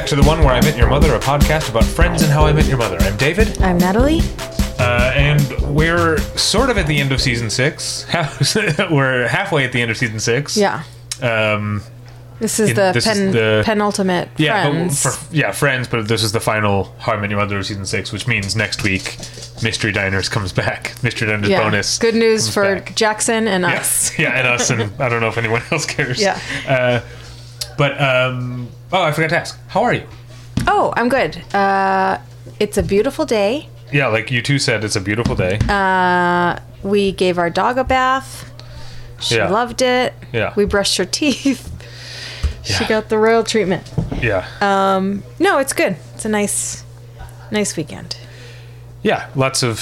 back to The One Where I Met Your Mother, a podcast about friends and how I met your mother. I'm David. I'm Natalie. And we're sort of at the end of season 6. We're halfway at the end of season 6. Yeah. This is the penultimate Friends. Friends, but this is the final How I Met Your Mother of season 6, which means next week Mystery Diners comes back. Mystery Diners bonus. Good news for Jackson and us. Yeah, and us, and I don't know if anyone else cares. Yeah. I forgot to ask. How are you? Oh, I'm good. It's a beautiful day. Yeah, like you two said, it's a beautiful day. We gave our dog a bath. She loved it. Yeah. We brushed her teeth. Yeah. She got the royal treatment. Yeah. No, it's good. It's a nice weekend. Yeah, lots of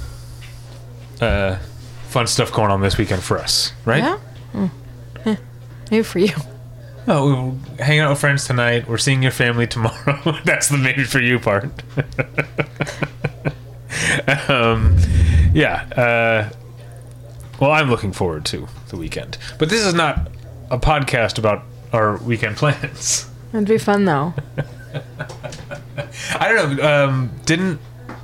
fun stuff going on this weekend for us, right? Yeah. Maybe for you. Oh, we're hanging out with friends tonight. We're seeing your family tomorrow. That's the maybe for you part. Well, I'm looking forward to the weekend. But this is not a podcast about our weekend plans. It'd be fun, though. I don't know. Didn't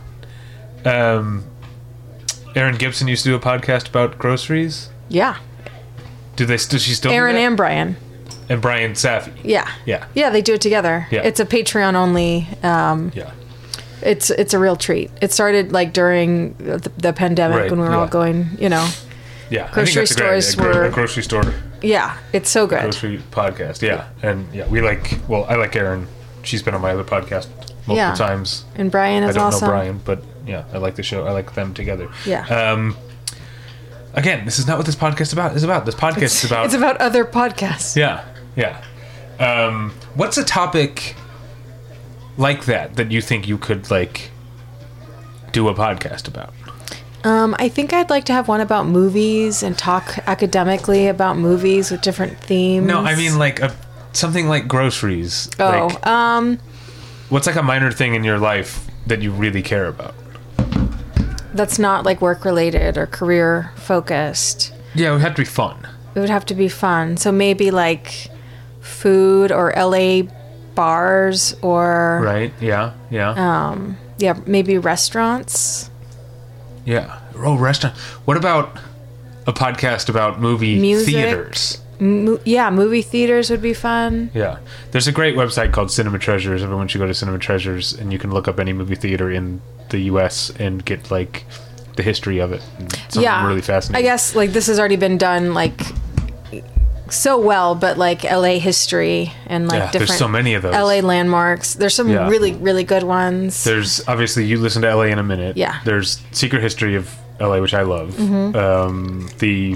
Erin Gibson used to do a podcast about groceries? Yeah. Does she still Erin do that? and Brian. And Brian Safi. Yeah. Yeah. Yeah, they do it together. Yeah. It's a Patreon only. Yeah. It's a real treat. It started like during the pandemic when we were all going, Yeah. Grocery stores were a grocery store. Yeah, it's so good. Grocery podcast. Yeah. And I like Erin. She's been on my other podcast multiple times. And Brian is awesome. I don't know Brian, but yeah, I like the show. I like them together. Yeah. Again, this is not what this podcast is about. This podcast is about... It's about other podcasts. Yeah. What's a topic like that you think you could, do a podcast about? I think I'd like to have one about movies and talk academically about movies with different themes. No, I mean, something like groceries. What's, a minor thing in your life that you really care about? That's not, work-related or career-focused. Yeah, it would have to be fun. It would have to be fun. So maybe, food or LA bars or... Right, yeah. Maybe restaurants. Yeah. Oh, restaurant. What about a podcast about music theaters? Movie theaters would be fun. Yeah. There's a great website called Cinema Treasures. Everyone should go to Cinema Treasures, and you can look up any movie theater in the U.S. and get, the history of it. Something really fascinating. I guess, this has already been done, so well, but, LA history and, different... there's so many of those. LA landmarks. There's some really, really good ones. There's, obviously, you listen to LA in a minute. Yeah. There's Secret History of LA, which I love. Mm-hmm. The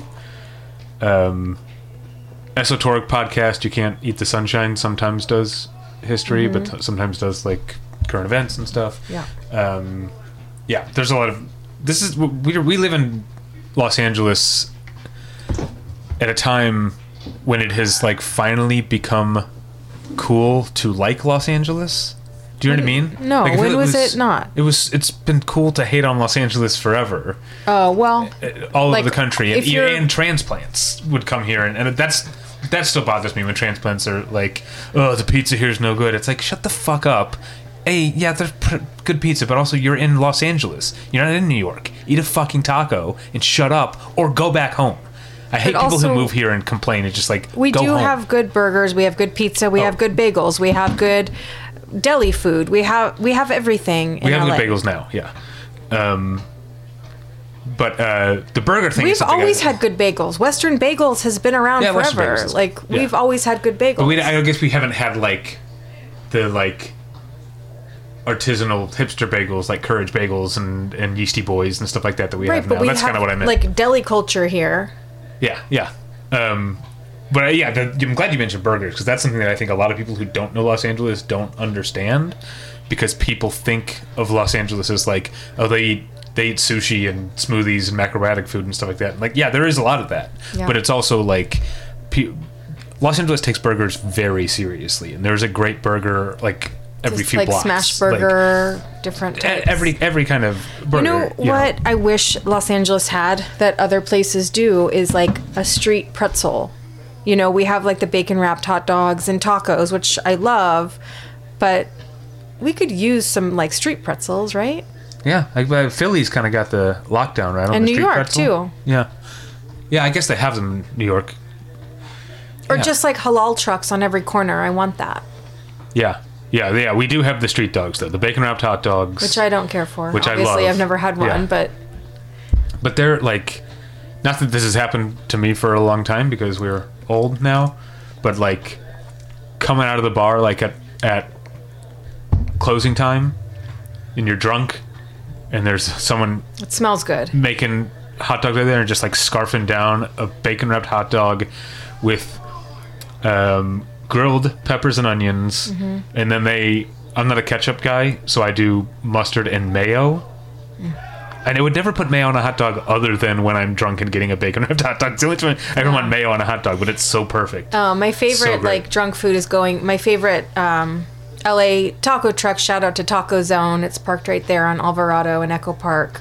Esoteric podcast, You Can't Eat the Sunshine, sometimes does history, but sometimes does, current events and stuff. Yeah. There's a lot of... We live in Los Angeles at a time when it has finally become cool to like Los Angeles. Do you know what I mean? No, when was it not? It's been cool to hate on Los Angeles forever. Oh, well. All over the country. And transplants would come here. And that still bothers me when transplants are the pizza here is no good. It's shut the fuck up. Hey, yeah, there's good pizza, but also you're in Los Angeles. You're not in New York. Eat a fucking taco and shut up or go back home. I hate people who move here and complain. It's just we go do home. Have good burgers. We have good pizza. We have good bagels. We have good deli food. We have everything. We have good bagels now. Yeah. But the burger thing. We've always had good bagels. Western Bagels has been around forever. We've always had good bagels. But I guess we haven't had the artisanal hipster bagels like Courage Bagels and Yeasty Boys and stuff like that we have now. That's kind of what I meant. Deli culture here. Yeah. I'm glad you mentioned burgers because that's something that I think a lot of people who don't know Los Angeles don't understand because people think of Los Angeles as they eat sushi and smoothies and macrobiotic food and stuff like that. There is a lot of that, but it's also Los Angeles takes burgers very seriously, and there's a great burger every few blocks. Smash burger, different types. Every kind of burger. What I wish Los Angeles had that other places do is a street pretzel. We have the bacon wrapped hot dogs and tacos, which I love, but we could use some like street pretzels, right? Yeah, like Philly's kind of got the lockdown, right? On And the New street York, pretzel. too. Yeah. Yeah, I guess they have them in New York. Or Yeah. just like halal trucks on every corner. I want that. Yeah. Yeah, we do have the street dogs, though. The bacon-wrapped hot dogs. Which I don't care for. Which I Obviously, love. I've never had one, Yeah. But they're, like... Not that this has happened to me for a long time, because we're old now. But, like, coming out of the bar, like, at closing time, and you're drunk, and there's someone it smells good. making hot dogs right there and just, like, scarfing down a bacon-wrapped hot dog with... grilled peppers and onions, and then I'm not a ketchup guy, so I do mustard and mayo. And I would never put mayo on a hot dog other than when I'm drunk and getting a bacon wrapped hot dog. It's the only time I ever want mayo on a hot dog, but it's so perfect. My favorite great. like drunk food is my favorite LA taco truck. Shout out to Taco Zone. It's parked right there on Alvarado and Echo Park.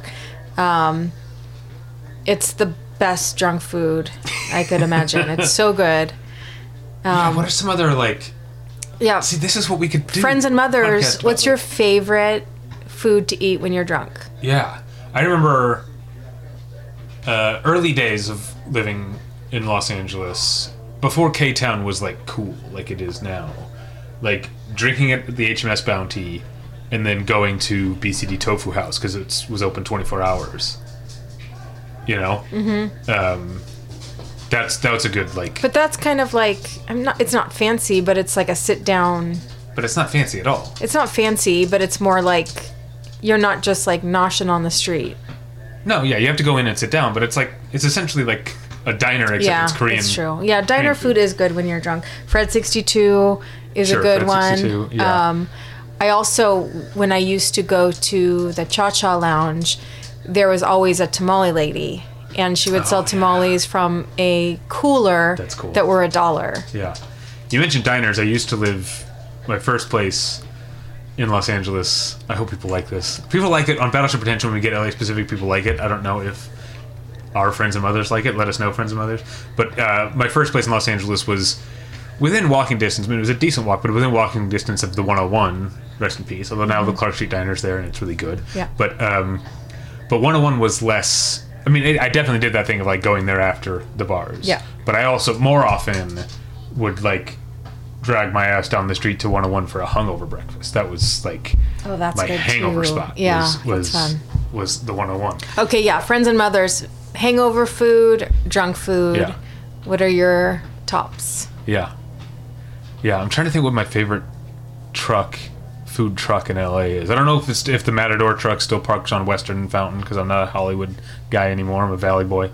It's the best drunk food I could imagine. It's so good. Yeah, what are some other, like... Yeah. See, this is what we could do. Friends and mothers, podcast what's about, your like- favorite food to eat when you're drunk? Yeah. I remember early days of living in Los Angeles, before K-Town was, like, cool, like it is now. Like, drinking at the HMS Bounty and then going to BCD Tofu House because it was open 24 hours. You know? Mm-hmm. That's a good, like... But that's kind of like it's not fancy, but it's like a sit down. But it's not fancy at all. It's not fancy, but it's more like you're not just like noshing on the street. No, yeah, you have to go in and sit down, but it's essentially like a diner except Yeah, it's Korean. it's true. Yeah, diner Korean food is good when you're drunk. Fred 62 is Sure, a good Fred one. 62, yeah. I also, when I used to go to the Cha Cha Lounge, there was always a tamale lady, and she would sell tamales from a cooler That's cool. that were $1. Yeah. You mentioned diners. I used to live, my first place in Los Angeles. I hope people like this. People like it on Battleship Potential when we get LA specific. People like it. I don't know if our friends and mothers like it. Let us know, friends and mothers. But my first place in Los Angeles was within walking distance. I mean, it was a decent walk, but within walking distance of the 101. Rest in peace. Although now the Clark Street Diner's there and it's really good. Yeah. But 101 was less. I mean, I definitely did that thing of like going there after the bars. Yeah. But I also more often would like drag my ass down the street to 101 for a hungover breakfast. That was like Oh, that's my good hangover too. spot. Yeah, was that's fun. was the 101. Okay, yeah, friends and mothers, hangover food, drunk food. Yeah. What are your tops? Yeah. Yeah, I'm trying to think what my favorite food truck in LA is. I don't know if the Matador truck still parks on Western and Fountain because I'm not a Hollywood guy anymore. I'm a Valley boy.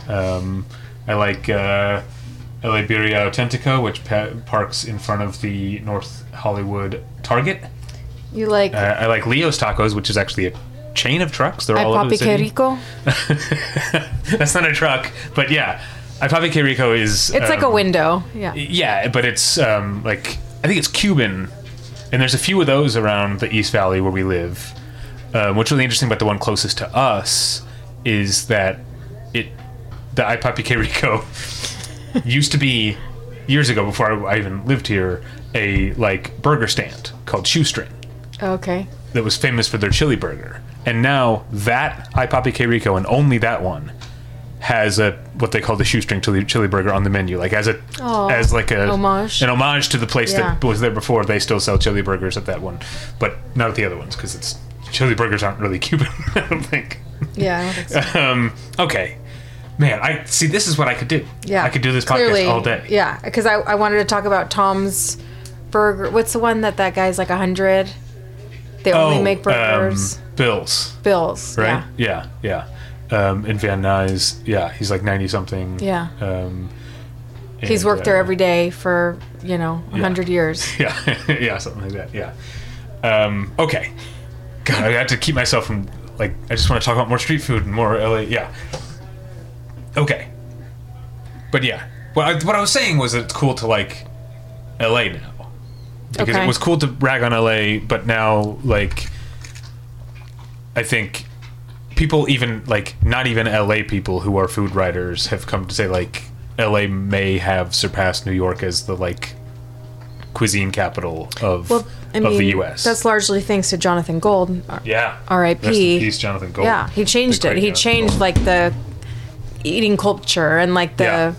I like LA Birria Autentico, which parks in front of the North Hollywood Target. You like I like Leo's Tacos, which is actually a chain of trucks. They're Ay all over the Papi Que city. Rico? That's not a truck, but yeah. Ay Papi Que Rico is... It's like a window. Yeah. Yeah, but it's like... I think it's Cuban. And there's a few of those around the East Valley where we live. What's really interesting about the one closest to us is that the Ay Papi Que Rico used to be, years ago, before I even lived here, a like burger stand called Shoestring Okay. that was famous for their chili burger. And now that Ay Papi Que Rico, and only that one, has what they call the Shoestring chili burger on the menu, like as like a homage. an homage to the place Yeah. that was there before. They still sell chili burgers at that one, but not at the other ones because chili burgers aren't really Cuban. I don't think. Yeah, I don't think so. Okay, man, I see. This is what I could do. Yeah. I could do this podcast Clearly, all day. Yeah, because I wanted to talk about Tom's Burger. What's the one that guy's like 100? They only make burgers. Bill's, Bills. right? Yeah. In Van Nuys, yeah, he's like 90 something. Yeah. He's and, worked there every day for 100 years. Yeah, yeah, something like that. Yeah. Okay. God, I had to keep myself from I just want to talk about more street food and more LA. Yeah. Okay. But yeah, what I was saying was that it's cool to like LA now because Okay. it was cool to rag on LA, but now I think people even not even LA people who are food writers have come to say LA may have surpassed New York as the cuisine capital of I of mean, the U.S. That's largely thanks to Jonathan Gold. Yeah. R.I.P. Rest in peace, Jonathan Gold. Yeah, he changed The it. great He Jonathan changed Gold. like the eating culture and like the,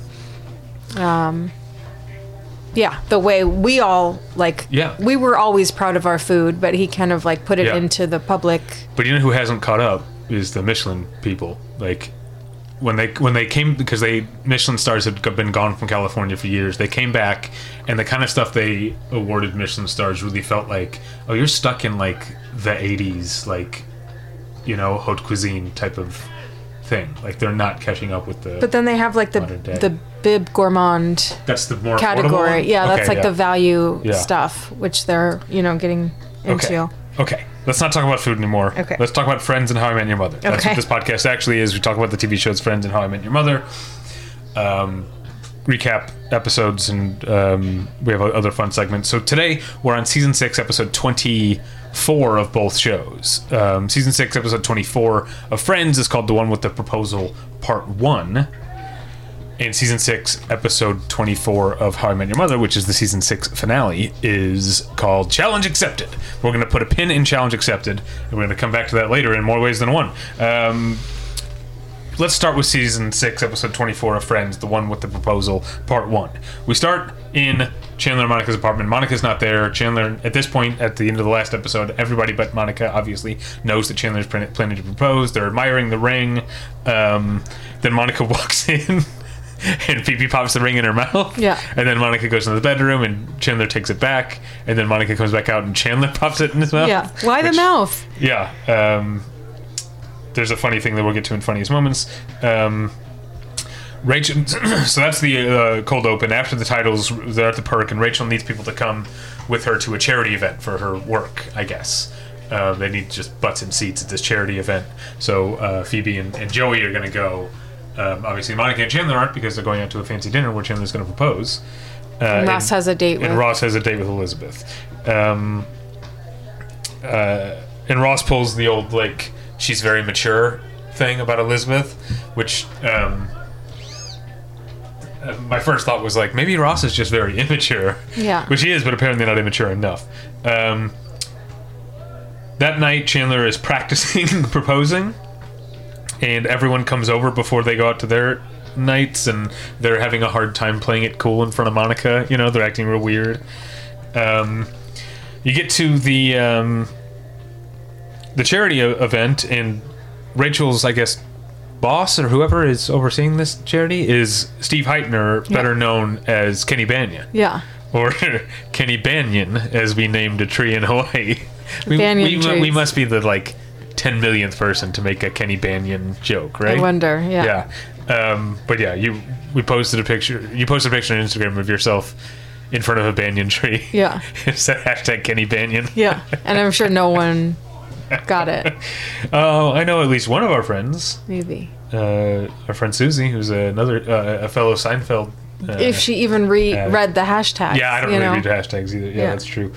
the way we all like. Yeah. We were always proud of our food, but he kind of like put it Yeah. into the public. But you know who hasn't caught up is the Michelin people. Like when they came, because Michelin stars had been gone from California for years. They came back, and the kind of stuff they awarded Michelin stars really felt like, oh, you're stuck in like the 80s, like, you know, haute cuisine type of thing. Like they're not catching up with the. But then they have like Modern day. the bib gourmand That's the more affordable category. one? Yeah, that's Okay, like yeah. the value Yeah. stuff, which they're getting into. Okay. Let's not talk about food anymore. Okay. Let's talk about Friends and How I Met Your Mother. That's Okay. what this podcast actually is. We talk about the TV shows Friends and How I Met Your Mother. Recap episodes, and we have other fun segments. So today we're on season 6, episode 24 of both shows. Season 6, episode 24 of Friends is called The One with the Proposal, Part 1. And season 6, episode 24 of How I Met Your Mother, which is the season 6 finale, is called Challenge Accepted. We're going to put a pin in Challenge Accepted, and we're going to come back to that later in more ways than one. Let's start with season 6, episode 24 of Friends, The One with the Proposal, Part 1. We start in Chandler and Monica's apartment. Monica's not there. Chandler, at this point, at the end of the last episode, everybody but Monica obviously knows that Chandler's planning to propose. They're admiring the ring. Then Monica walks in. And Phoebe pops the ring in her mouth. Yeah. And then Monica goes into the bedroom, and Chandler takes it back. And then Monica comes back out, and Chandler pops it in his mouth. Yeah. Why the mouth? Yeah. There's a funny thing that we'll get to in funniest moments. Rachel. So that's the cold open. After the titles, they're at the perk, and Rachel needs people to come with her to a charity event for her work, I guess. They need just butts and seats at this charity event. So Phoebe and Joey are going to go. Obviously, Monica and Chandler aren't, because they're going out to a fancy dinner where Chandler's going to propose. And Ross has a date with. And Ross has a date with Elizabeth. And Ross pulls the old, like, she's very mature thing about Elizabeth, which my first thought was like, maybe Ross is just very immature. Yeah. Which he is, but apparently not immature enough. That night, Chandler is practicing proposing, and everyone comes over before they go out to their nights, and they're having a hard time playing it cool in front of Monica. You know, they're acting real weird. You get to the charity event, and Rachel's, I guess, boss or whoever is overseeing this charity is Steve Heitner, better known as Kenny Banyan. Yeah. Or Kenny Banyan, as we named a tree in Hawaii. Banyan trees. We must be the, like, 10 millionth person to make a Kenny Banyan joke, right? I wonder, yeah. But yeah, you posted a picture on Instagram of yourself in front of a banyan tree. Yeah. It said hashtag Kenny Banyan. Yeah. And I'm sure no one got it. Oh, I know at least one of our friends. Maybe. Our friend Susie, who's another a fellow Seinfeld. If she even read the hashtag. Yeah, I don't really read hashtags either. Yeah, that's true.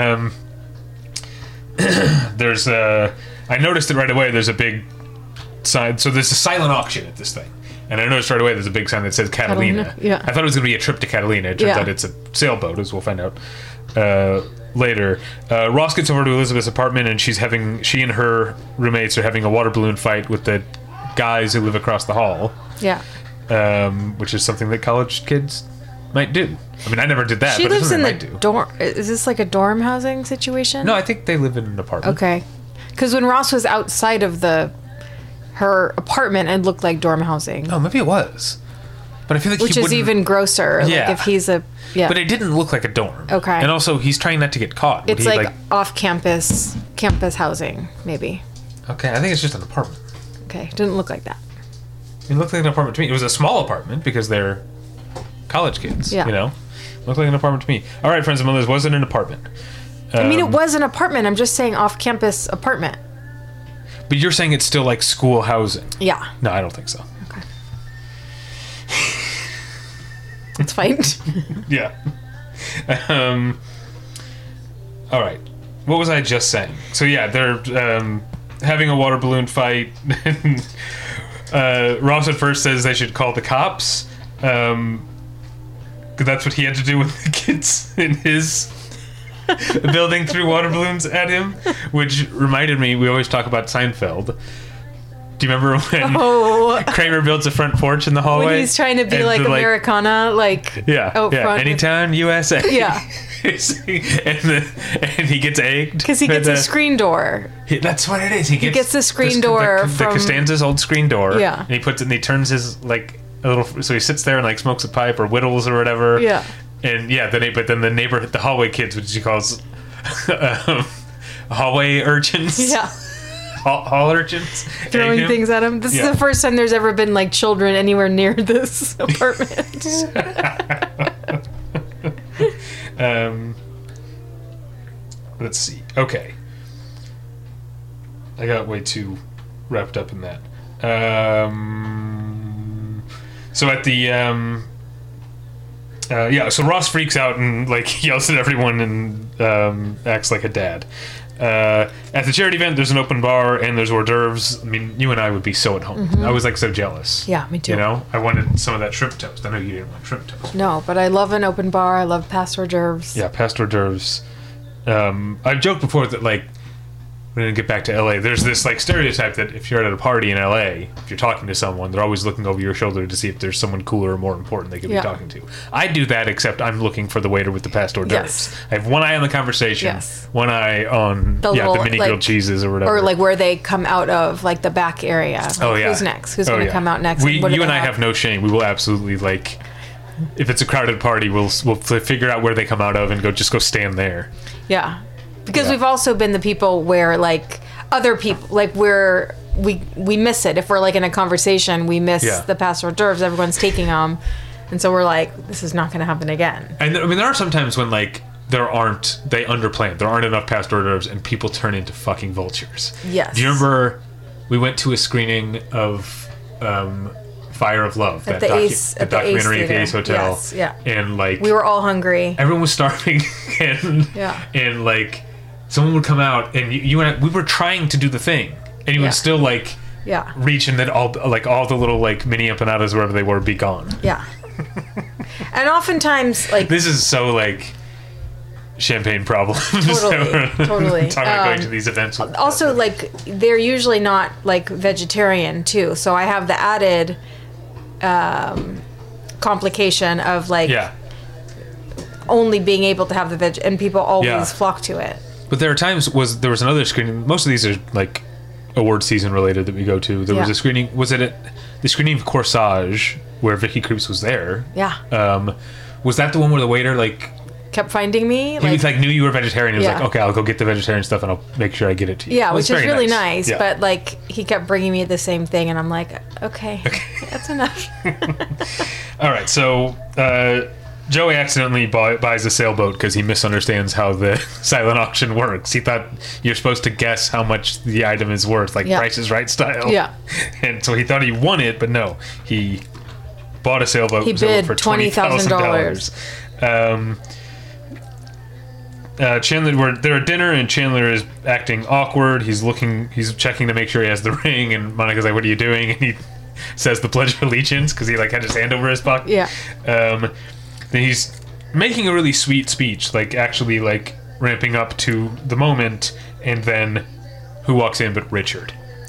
There's I noticed it right away. There's a big sign. So there's a silent auction at this thing. And I noticed right away there's a big sign that says Catalina. Yeah. I thought it was going to be a trip to Catalina. It turns out it's a sailboat, as we'll find out later. Ross gets over to Elizabeth's apartment, and she and her roommates are having a water balloon fight with the guys who live across the hall. Yeah. Which is something that college kids might do. I mean, I never did that, She but lives it's in something the they might do. dorm. Is this like a dorm housing situation? No, I think they live in an apartment. Okay. Because when Ross was outside of her apartment, it looked like dorm housing. Oh, maybe it was. But I feel like Which is even grosser. Yeah. Like if he's a... Yeah. But it didn't look like a dorm. Okay. And also, he's trying not to get caught. Would it's he, like off-campus housing, maybe. Okay, I think it's just an apartment. Okay. Didn't look like that. It looked like an apartment to me. It was a small apartment because they're college kids. Yeah. You know? Looked like an apartment to me. All right, friends and mothers, was it an apartment? I mean, it was an apartment. I'm just saying off-campus apartment. But you're saying it's still like school housing. Yeah. No, I don't think so. Okay. It's fine. Yeah. All right. What was I just saying? So yeah, they're having a water balloon fight. Ross at first says they should call the cops. 'Cause that's what he had to do with the kids in his building through water balloons at him, which reminded me, we always talk about Seinfeld. Do you remember when Kramer builds a front porch in the hallway? When he's trying to be and like Americana, like out front. Anytime USA. Yeah. and he gets egged. Because he gets a screen door. That's what it is. He gets the screen door from... The Costanza's old screen door. Yeah. And he puts it, and he turns his, like, a little... So he sits there and, like, smokes a pipe or whittles or whatever. Yeah. And, but then the hallway kids, which he calls hallway urchins. Yeah. Hall urchins. Throwing things at him. This is the first time there's ever been, like, children anywhere near this apartment. Let's see. Okay. I got way too wrapped up in that. So at the... so Ross freaks out and, like, yells at everyone and acts like a dad. At the charity event, there's an open bar and there's hors d'oeuvres. I mean, you and I would be so at home. I was, like, so jealous. Yeah, me too. You know? I wanted some of that shrimp toast. I know you didn't want shrimp toast. No, but I love an open bar. I love past hors d'oeuvres. Yeah, past hors d'oeuvres. I've joked before that, like, when I get back to LA, there's this, like, stereotype that if you're at a party in LA, if you're talking to someone, they're always looking over your shoulder to see if there's someone cooler or more important they could be talking to. I do that, except I'm looking for the waiter with the past hors d'oeuvres. Yes. I have one eye on the conversation, one eye on the mini grilled cheeses or whatever. Or, like, where they come out of, like, the back area. Like, who's next? Who's going to come out next? You and I have no shame. We will absolutely, like... If it's a crowded party, we'll figure out where they come out of and go stand there. Yeah. Because we've also been the people where, like, other people, like, we miss it. If we're, like, in a conversation, we miss the past hors d'oeuvres. Everyone's taking them. And so we're like, this is not going to happen again. And, I mean, there are some times when, like, they underplan. There aren't enough past hors d'oeuvres and people turn into fucking vultures. Yes. Do you remember we went to a screening of Fire of Love, at that the documentary Ace at the Ace Hotel. Yes, yeah. And, like... We were all hungry. Everyone was starving. And, like... Someone would come out, and you and I, we were trying to do the thing, and you would still, like, reach, and then all the little, like, mini empanadas, wherever they were, be gone. Yeah. And oftentimes, like... This is so, like, champagne problem. Totally. Talking about going to these events. Also, like, they're usually not, like, vegetarian, too, so I have the added complication of, like... only being able to have the veg, and people always flock to it. But there are times there was another screening. Most of these are like award season related that we go to. There was a screening. Was it at the screening of Corsage where Vicky Krieps was there? Yeah. Was that the one where the waiter like kept finding me? He like knew you were vegetarian. He was like, okay, I'll go get the vegetarian stuff and I'll make sure I get it to you. Yeah, which is really nice. But like he kept bringing me the same thing, and I'm like, okay. That's enough. All right, so. Joey accidentally buys a sailboat because he misunderstands how the silent auction works. He thought you're supposed to guess how much the item is worth, like Price is Right style. Yeah. And so he thought he won it, but no. He bought a sailboat. He bid for $20,000. Chandler, they're at dinner, and Chandler is acting awkward. He's checking to make sure he has the ring, and Monica's like, "What are you doing?" And he says the Pledge of Allegiance because he like had his hand over his pocket. Yeah. Then he's making a really sweet speech, like actually like ramping up to the moment, and then who walks in but Richard?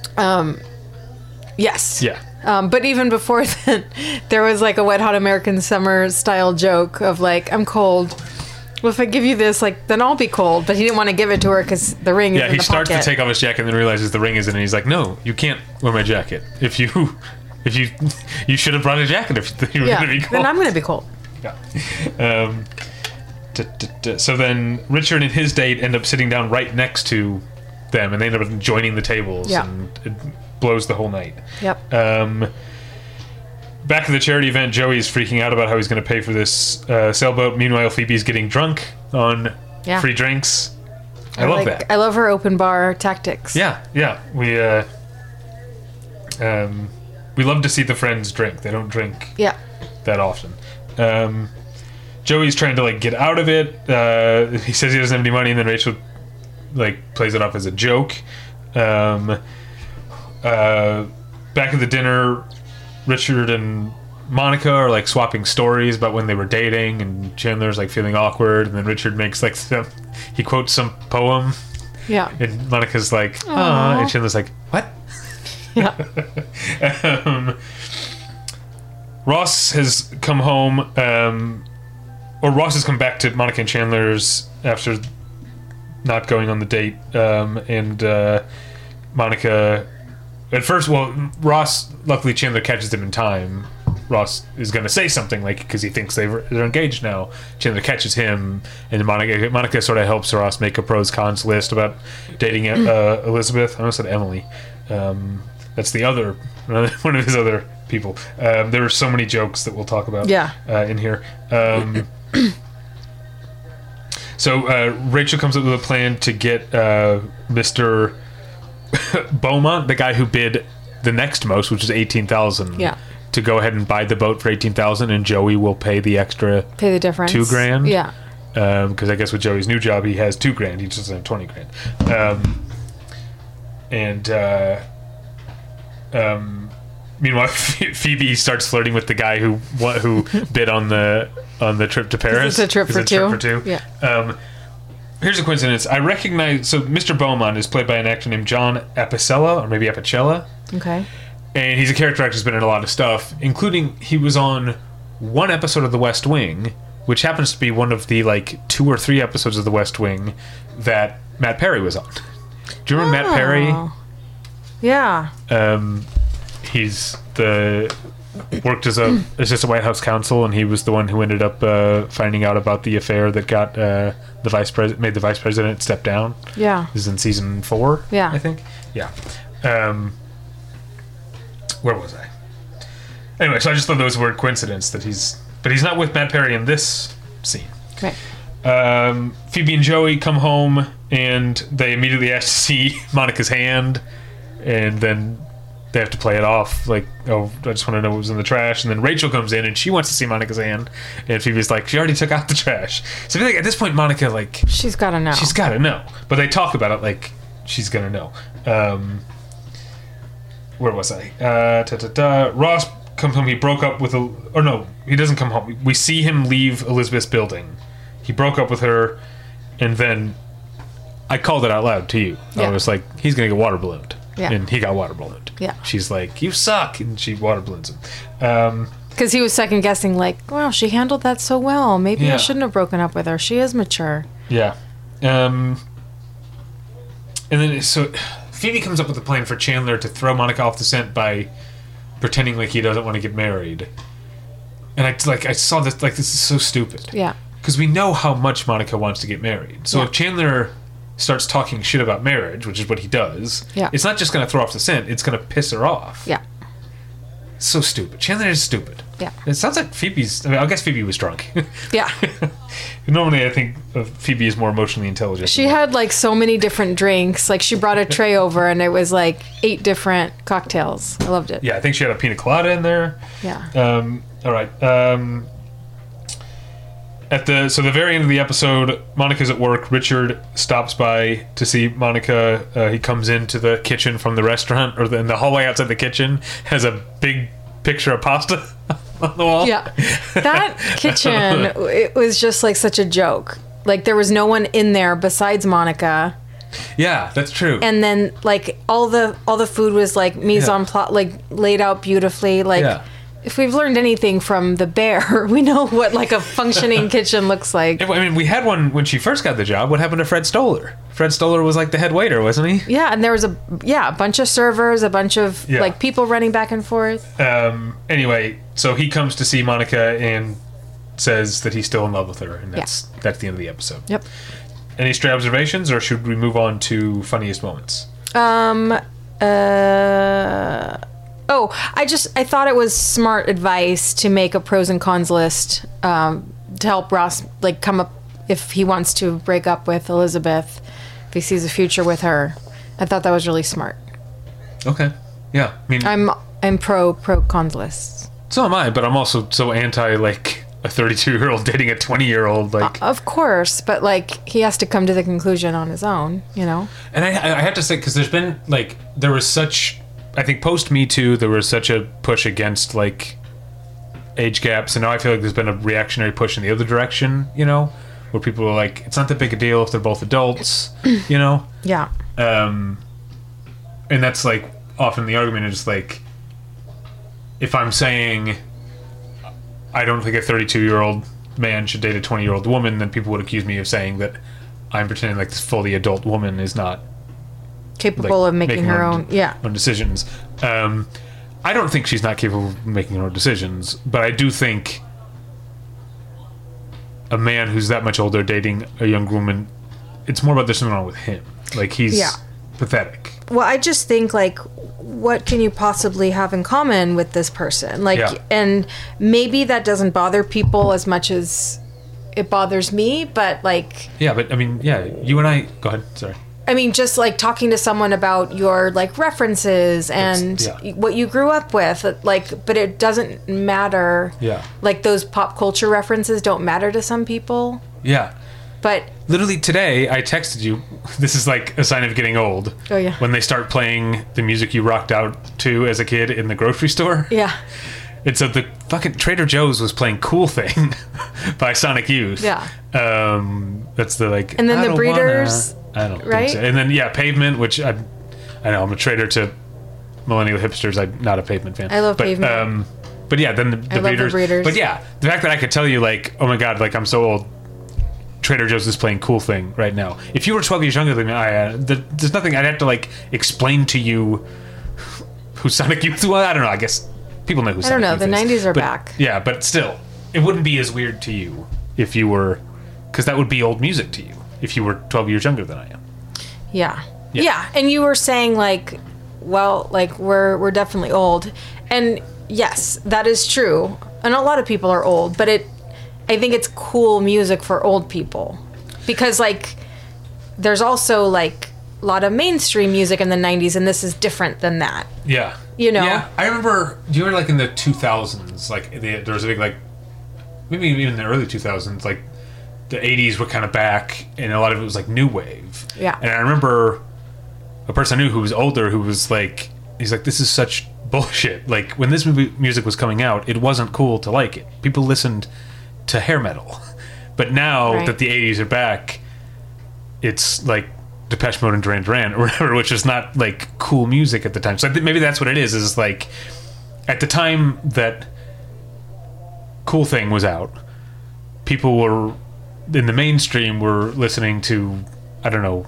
Yes. Yeah. But even before then, there was like a Wet Hot American Summer style joke of like, I'm cold. Well, if I give you this, like, then I'll be cold. But he didn't want to give it to her because the ring is in the pocket. Yeah, he starts to take off his jacket and then realizes the ring isn't, and he's like, no, you can't wear my jacket. If you should have brought a jacket if you were going to be cold. Then I'm going to be cold. Yeah. So then Richard and his date end up sitting down right next to them, and they end up joining the tables, and it blows the whole night. Yep. Back at the charity event, Joey's freaking out about how he's going to pay for this sailboat. Meanwhile, Phoebe's getting drunk on free drinks. I love that. I love her open bar tactics. Yeah. We love to see the friends drink. They don't drink that often. Joey's trying to like get out of it. He says he doesn't have any money, and then Rachel like plays it off as a joke. Back at the dinner, Richard and Monica are like swapping stories about when they were dating, and Chandler's like feeling awkward, and then Richard makes like he quotes some poem, and Monica's like, "Aww," and Chandler's like, "What?" Yeah. Ross has come home, or Ross has come back to Monica and Chandler's after not going on the date, and Monica, at first, Ross, luckily Chandler catches him in time. Ross is going to say something, like, because he thinks they're engaged now. Chandler catches him, and Monica sort of helps Ross make a pros cons list about dating Elizabeth. I almost said Emily. That's the other one of his other people. There are so many jokes that we'll talk about in here. So Rachel comes up with a plan to get Mr. Beaumont, the guy who bid the next most, which is $18,000, to go ahead and buy the boat for $18,000, and Joey will pay the difference, $2,000. Yeah. Because I guess with Joey's new job, he has $2,000. He just doesn't have $20,000. Meanwhile, Phoebe starts flirting with the guy who bid on the trip to Paris. It's a trip for two. Yeah. Here's a coincidence. I recognize. So Mr. Beaumont is played by an actor named John Apicella, or maybe Apicella. Okay. And he's a character actor who's been in a lot of stuff, including he was on one episode of The West Wing, which happens to be one of the like 2 or 3 episodes of The West Wing that Matt Perry was on. Do you remember Matt Perry? Yeah. He's worked as a assistant White House counsel, and he was the one who ended up finding out about the affair that got made the vice president step down. Yeah. This is in season 4. Yeah. I think. Yeah. Where was I? Anyway, so I just thought that was a weird coincidence that he's not with Matt Perry in this scene. Right. Phoebe and Joey come home, and they immediately ask to see Monica's hand, and then they have to play it off like, oh, I just want to know what was in the trash. And then Rachel comes in, and she wants to see Monica's hand, and Phoebe's like, she already took out the trash. So I feel like at this point, Monica, like, she's got to know. She's got to know. But they talk about it like she's going to know. Where was I? Ross comes home. He broke up with he doesn't come home. We see him leave Elizabeth's building. He broke up with her, and then I called it out loud to you. Yeah. I was like, he's going to get water ballooned. Yeah. And he got water ballooned. Yeah. She's like, you suck, and she water balloons him. Because he was second guessing, like, wow, she handled that so well. Maybe I shouldn't have broken up with her. She is mature. Yeah. And then so Phoebe comes up with a plan for Chandler to throw Monica off the scent by pretending like he doesn't want to get married. And I saw this, like, this is so stupid. Yeah. Because we know how much Monica wants to get married. So if Chandler starts talking shit about marriage, which is what he does, it's not just going to throw off the scent, it's going to piss her off. Yeah. So stupid. Chandler is stupid. Yeah. It sounds like Phoebe's... I mean, I guess Phoebe was drunk. Yeah. Normally, I think Phoebe is more emotionally intelligent. She had, like, so many different drinks. Like, she brought a tray over, and it was, like, 8 different cocktails. I loved it. Yeah, I think she had a pina colada in there. Yeah. All right. So the very end of the episode, Monica's at work. Richard stops by to see Monica. He comes into the kitchen from the restaurant, or in the hallway outside the kitchen, has a big picture of pasta on the wall. Yeah. That kitchen, it was just like such a joke. Like, there was no one in there besides Monica. Yeah, that's true. And then, like, all the food was like mise en place, like laid out beautifully. Like, if we've learned anything from The Bear, we know what, like, a functioning kitchen looks like. I mean, we had one when she first got the job. What happened to Fred Stoller? Fred Stoller was like the head waiter, wasn't he? Yeah, and there was a bunch of servers, a bunch of like people running back and forth. Anyway, so he comes to see Monica and says that he's still in love with her, and that's the end of the episode. Yep. Any stray observations, or should we move on to funniest moments? I thought it was smart advice to make a pros and cons list to help Ross, like, come up if he wants to break up with Elizabeth, if he sees a future with her. I thought that was really smart. Okay. Yeah. I mean, I'm pro cons lists. So am I, but I'm also so anti, like, a 32-year-old dating a 20-year-old, like... of course, but, like, he has to come to the conclusion on his own, you know? And I have to say, because there's been, like, there was such... I think post-Me Too, there was such a push against, like, age gaps, and now I feel like there's been a reactionary push in the other direction, you know, where people are like, it's not that big a deal if they're both adults, you know? Yeah. And that's like often the argument is like, if I'm saying I don't think a 32-year-old man should date a 20-year-old woman, then people would accuse me of saying that I'm pretending like this fully adult woman is not capable like, of making her own decisions. I don't think she's not capable of making her own decisions, but I do think a man who's that much older dating a young woman, it's more about there's something wrong with him. Like, he's pathetic. Well, I just think, like, what can you possibly have in common with this person? Like, and maybe that doesn't bother people as much as it bothers me, but, like... Yeah, but, I mean, you and I... Go ahead, sorry. I mean, just, like, talking to someone about your, like, references and what you grew up with, like, but it doesn't matter. Yeah. Like, those pop culture references don't matter to some people. Yeah. But... Literally today, I texted you, this is like a sign of getting old. Oh, yeah. When they start playing the music you rocked out to as a kid in the grocery store. Yeah. And so the fucking Trader Joe's was playing Cool Thing by Sonic Youth. Yeah. That's the, like... And then the Breeders... I don't think so. And then, Pavement, which I know, I'm a traitor to millennial hipsters. I'm not a Pavement fan. I love Pavement. But yeah, then the Breeders. But yeah, the fact that I could tell you, like, oh my God, like, I'm so old, Trader Joe's is playing Cool Thing right now. If you were 12 years younger than me, there's nothing I'd have to, like, explain to you who Sonic Youth was. I don't know, I guess people know who Sonic Youth is. I don't know, the 90s are back. Yeah, but still, it wouldn't be as weird to you if you were, because that would be old music to you. If you were 12 years younger than I am. Yeah. And you were saying, like, well, like, we're definitely old. And yes, that is true. And a lot of people are old, but I think it's cool music for old people. Because, like, there's also, like, a lot of mainstream music in the 90s, and this is different than that. Yeah. You know? Yeah. I remember, do you remember, like, in the 2000s, like, there was a big, like, maybe even in the early 2000s, like, the 80s were kind of back, and a lot of it was like new wave. Yeah. And I remember a person I knew who was older who was like, he's like, this is such bullshit. Like, when this music was coming out, it wasn't cool to like it. People listened to hair metal. But now that the 80s are back, it's like Depeche Mode and Duran Duran or whatever, which is not like cool music at the time. So maybe that's what it is like, at the time that Cool Thing was out, people were... in the mainstream were listening to, I don't know,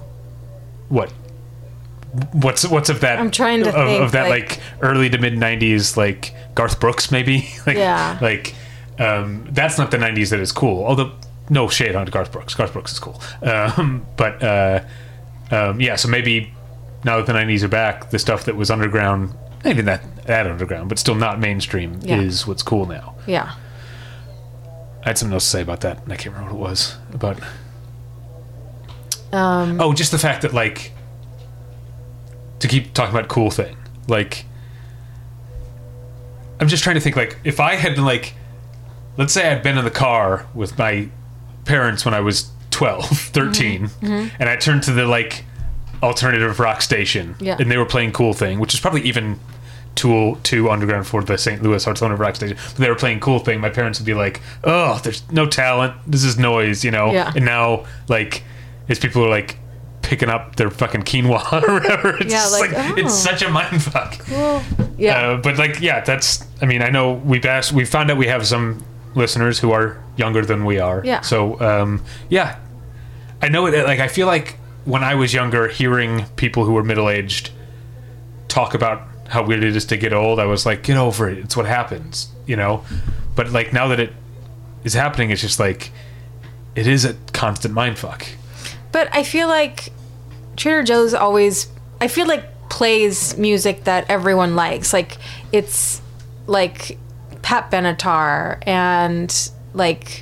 what's of that. I'm trying to think of that, like early to mid 90s, like Garth Brooks maybe. Like, yeah. Like that's not the 90s that is cool. Although no shade on Garth Brooks. Garth Brooks is cool. So maybe now that the 90s are back, the stuff that was underground, maybe that underground, but still not mainstream, is what's cool now. Yeah. I had something else to say about that, and I can't remember what it was. About just the fact that, like, to keep talking about Cool Thing, like, I'm just trying to think, like, if I had, like, let's say I'd been in the car with my parents when I was 12, 13, and I turned to the, like, alternative rock station, and they were playing Cool Thing, which is probably even too underground for the St. Louis alternative rock station, but they were playing Cool Thing. My parents would be like, oh, there's no talent, this is noise, you know. And now, like, as people are like picking up their fucking quinoa or whatever, it's it's such a mindfuck. Cool. But like, that's, I mean, I know we found out we have some listeners who are younger than we are, so I know it. Like, I feel like when I was younger, hearing people who were middle-aged talk about how weird it is to get old, I was like, get over it. It's what happens, you know? But, like, now that it is happening, it's just like, it is a constant mindfuck. But I feel like Trader Joe's always, I feel like, plays music that everyone likes. Like, it's, like, Pat Benatar and, like,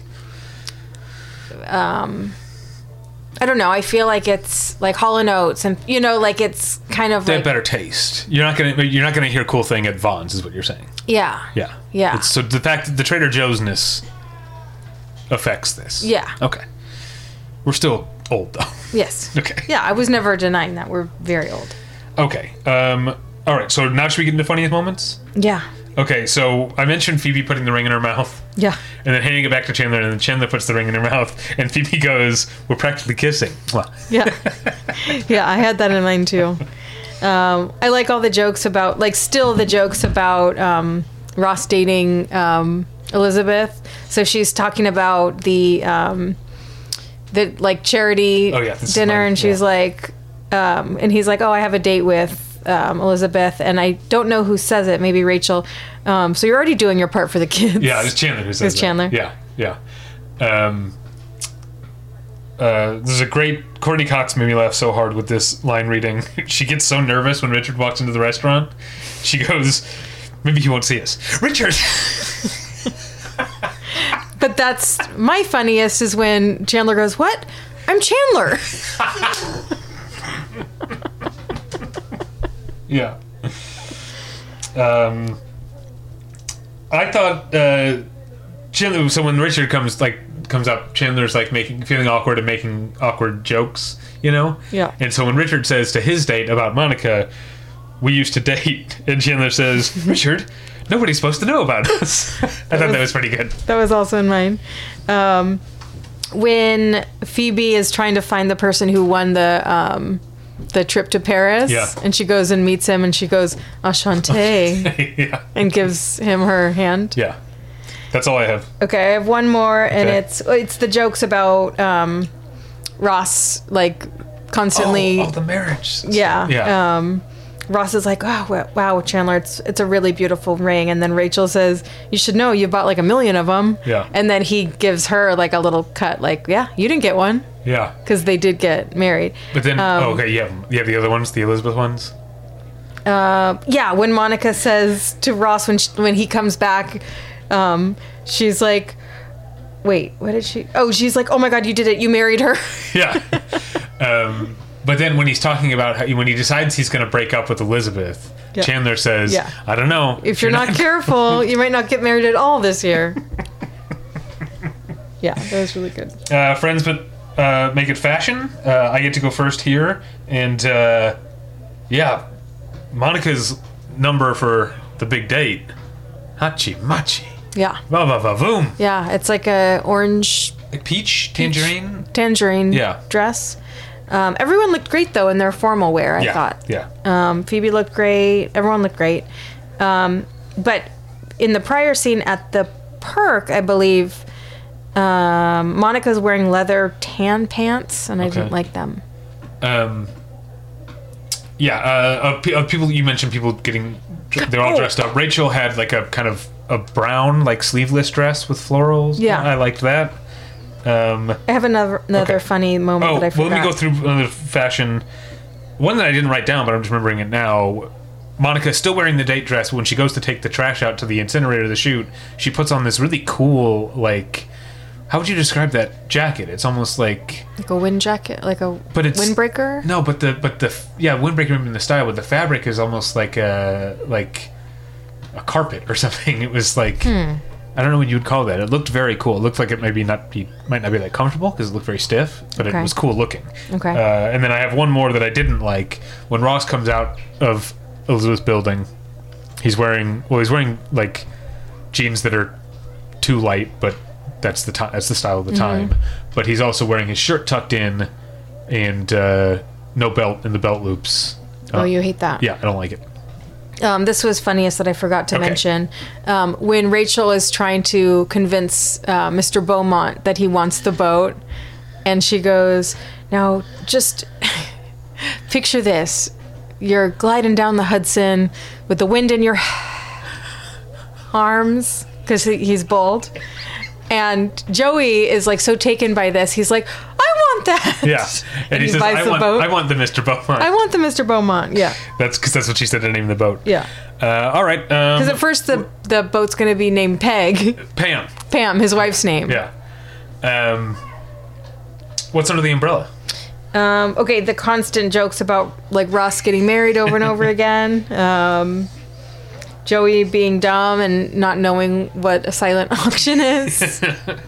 I don't know. I feel like it's like Hall & Oates, and you know, like it's kind of. They have better taste. You're not gonna hear Cool Thing at Vaughn's, is what you're saying. Yeah. So the fact that the Trader Joe's-ness affects this. Yeah. Okay. We're still old though. Yes. Okay. Yeah, I was never denying that. We're very old. Okay. All right. So now should we get into funniest moments? Yeah. Okay, so I mentioned Phoebe putting the ring in her mouth. Yeah. And then handing it back to Chandler, and then Chandler puts the ring in her mouth, and Phoebe goes, "We're practically kissing." Yeah. Yeah, I had that in mind too. I like all the jokes about, like, still the jokes about Ross dating Elizabeth. So she's talking about the like charity dinner, and she's like, and he's like, "Oh, I have a date with Elizabeth," and I don't know who says it, maybe Rachel. So you're already doing your part for the kids. Yeah, it's Chandler who says it's Chandler. That. Yeah. There's a great, Courtney Cox made me laugh so hard with this line reading. She gets so nervous when Richard walks into the restaurant. She goes, "Maybe he won't see us." Richard! But that's my funniest is when Chandler goes, "What? I'm Chandler." Yeah. I thought Chandler. So when Richard comes up, Chandler's like feeling awkward and making awkward jokes, you know. Yeah. And so when Richard says to his date about Monica, "We used to date," and Chandler says, "Richard, nobody's supposed to know about us." I thought that was pretty good. That was also in mine. When Phoebe is trying to find the person who won the trip to Paris, and she goes and meets him, and she goes, "Enchanté," Yeah. and gives him her hand. Yeah. That's all I have. Okay, I have one more, and it's the jokes about Ross, like, constantly. Oh, the marriage. Yeah. Yeah. Ross is like, "Oh, wow, Chandler, it's a really beautiful ring." And then Rachel says, "You should know, you bought like 1 million of them." Yeah. And then he gives her like a little cut, like, "Yeah, you didn't get one." Yeah. Because they did get married. But then, okay, you have the other ones, the Elizabeth ones? Yeah, when Monica says to Ross when he comes back, she's like, wait, what did she? Oh, she's like, "Oh my God, you did it. You married her." Yeah. But then when he's talking about when he decides he's going to break up with Elizabeth, Chandler says, "I don't know. If you're not careful, you might not get married at all this year." Yeah, that was really good. Friends, but make it fashion. I get to go first here. And Monica's number for the big date. Hachi machi. Yeah. Va va va voom. Yeah, it's like a orange... Like peach? Tangerine? Tangerine dress. Everyone looked great, though, in their formal wear, I thought. Yeah. Phoebe looked great. Everyone looked great. But in the prior scene at the Perk, I believe, Monica's wearing leather tan pants, and I didn't like them. Of people, you mentioned people getting... They're all dressed up. Rachel had like a kind of a brown, like, sleeveless dress with florals. Yeah. I liked that. I have another funny moment that I forgot. Well, let me go through another fashion. One that I didn't write down, but I'm just remembering it now. Monica's still wearing the date dress. When she goes to take the trash out to the incinerator to shoot, she puts on this really cool, like... How would you describe that jacket? It's almost like a wind jacket, like a windbreaker. No, but the windbreaker in the style, but the fabric is almost like a carpet or something. It was like I don't know what you would call that. It looked very cool. It looked like it might not be like comfortable because it looked very stiff, but it was cool looking. Okay. And then I have one more that I didn't like. When Ross comes out of Elizabeth's building, he's wearing like jeans that are too light, but that's the style of the time. But he's also wearing his shirt tucked in and no belt in the belt loops. You hate that? Yeah, I don't like it. This was funniest that I forgot to mention. When Rachel is trying to convince Mr. Beaumont that he wants the boat, and she goes, "Now, just picture this. You're gliding down the Hudson with the wind in your arms," because he's bald. And Joey is like so taken by this. He's like, "I want that." Yeah, and he says, "I want the Mr. Beaumont. I want the Mr. Beaumont." Yeah, that's because that's what she said to name the boat. Yeah. All right. Because at first the boat's going to be named Peg. Pam, his wife's name. Yeah. What's under the umbrella? Okay, the constant jokes about like Ross getting married over and over again. Joey being dumb and not knowing what a silent auction is.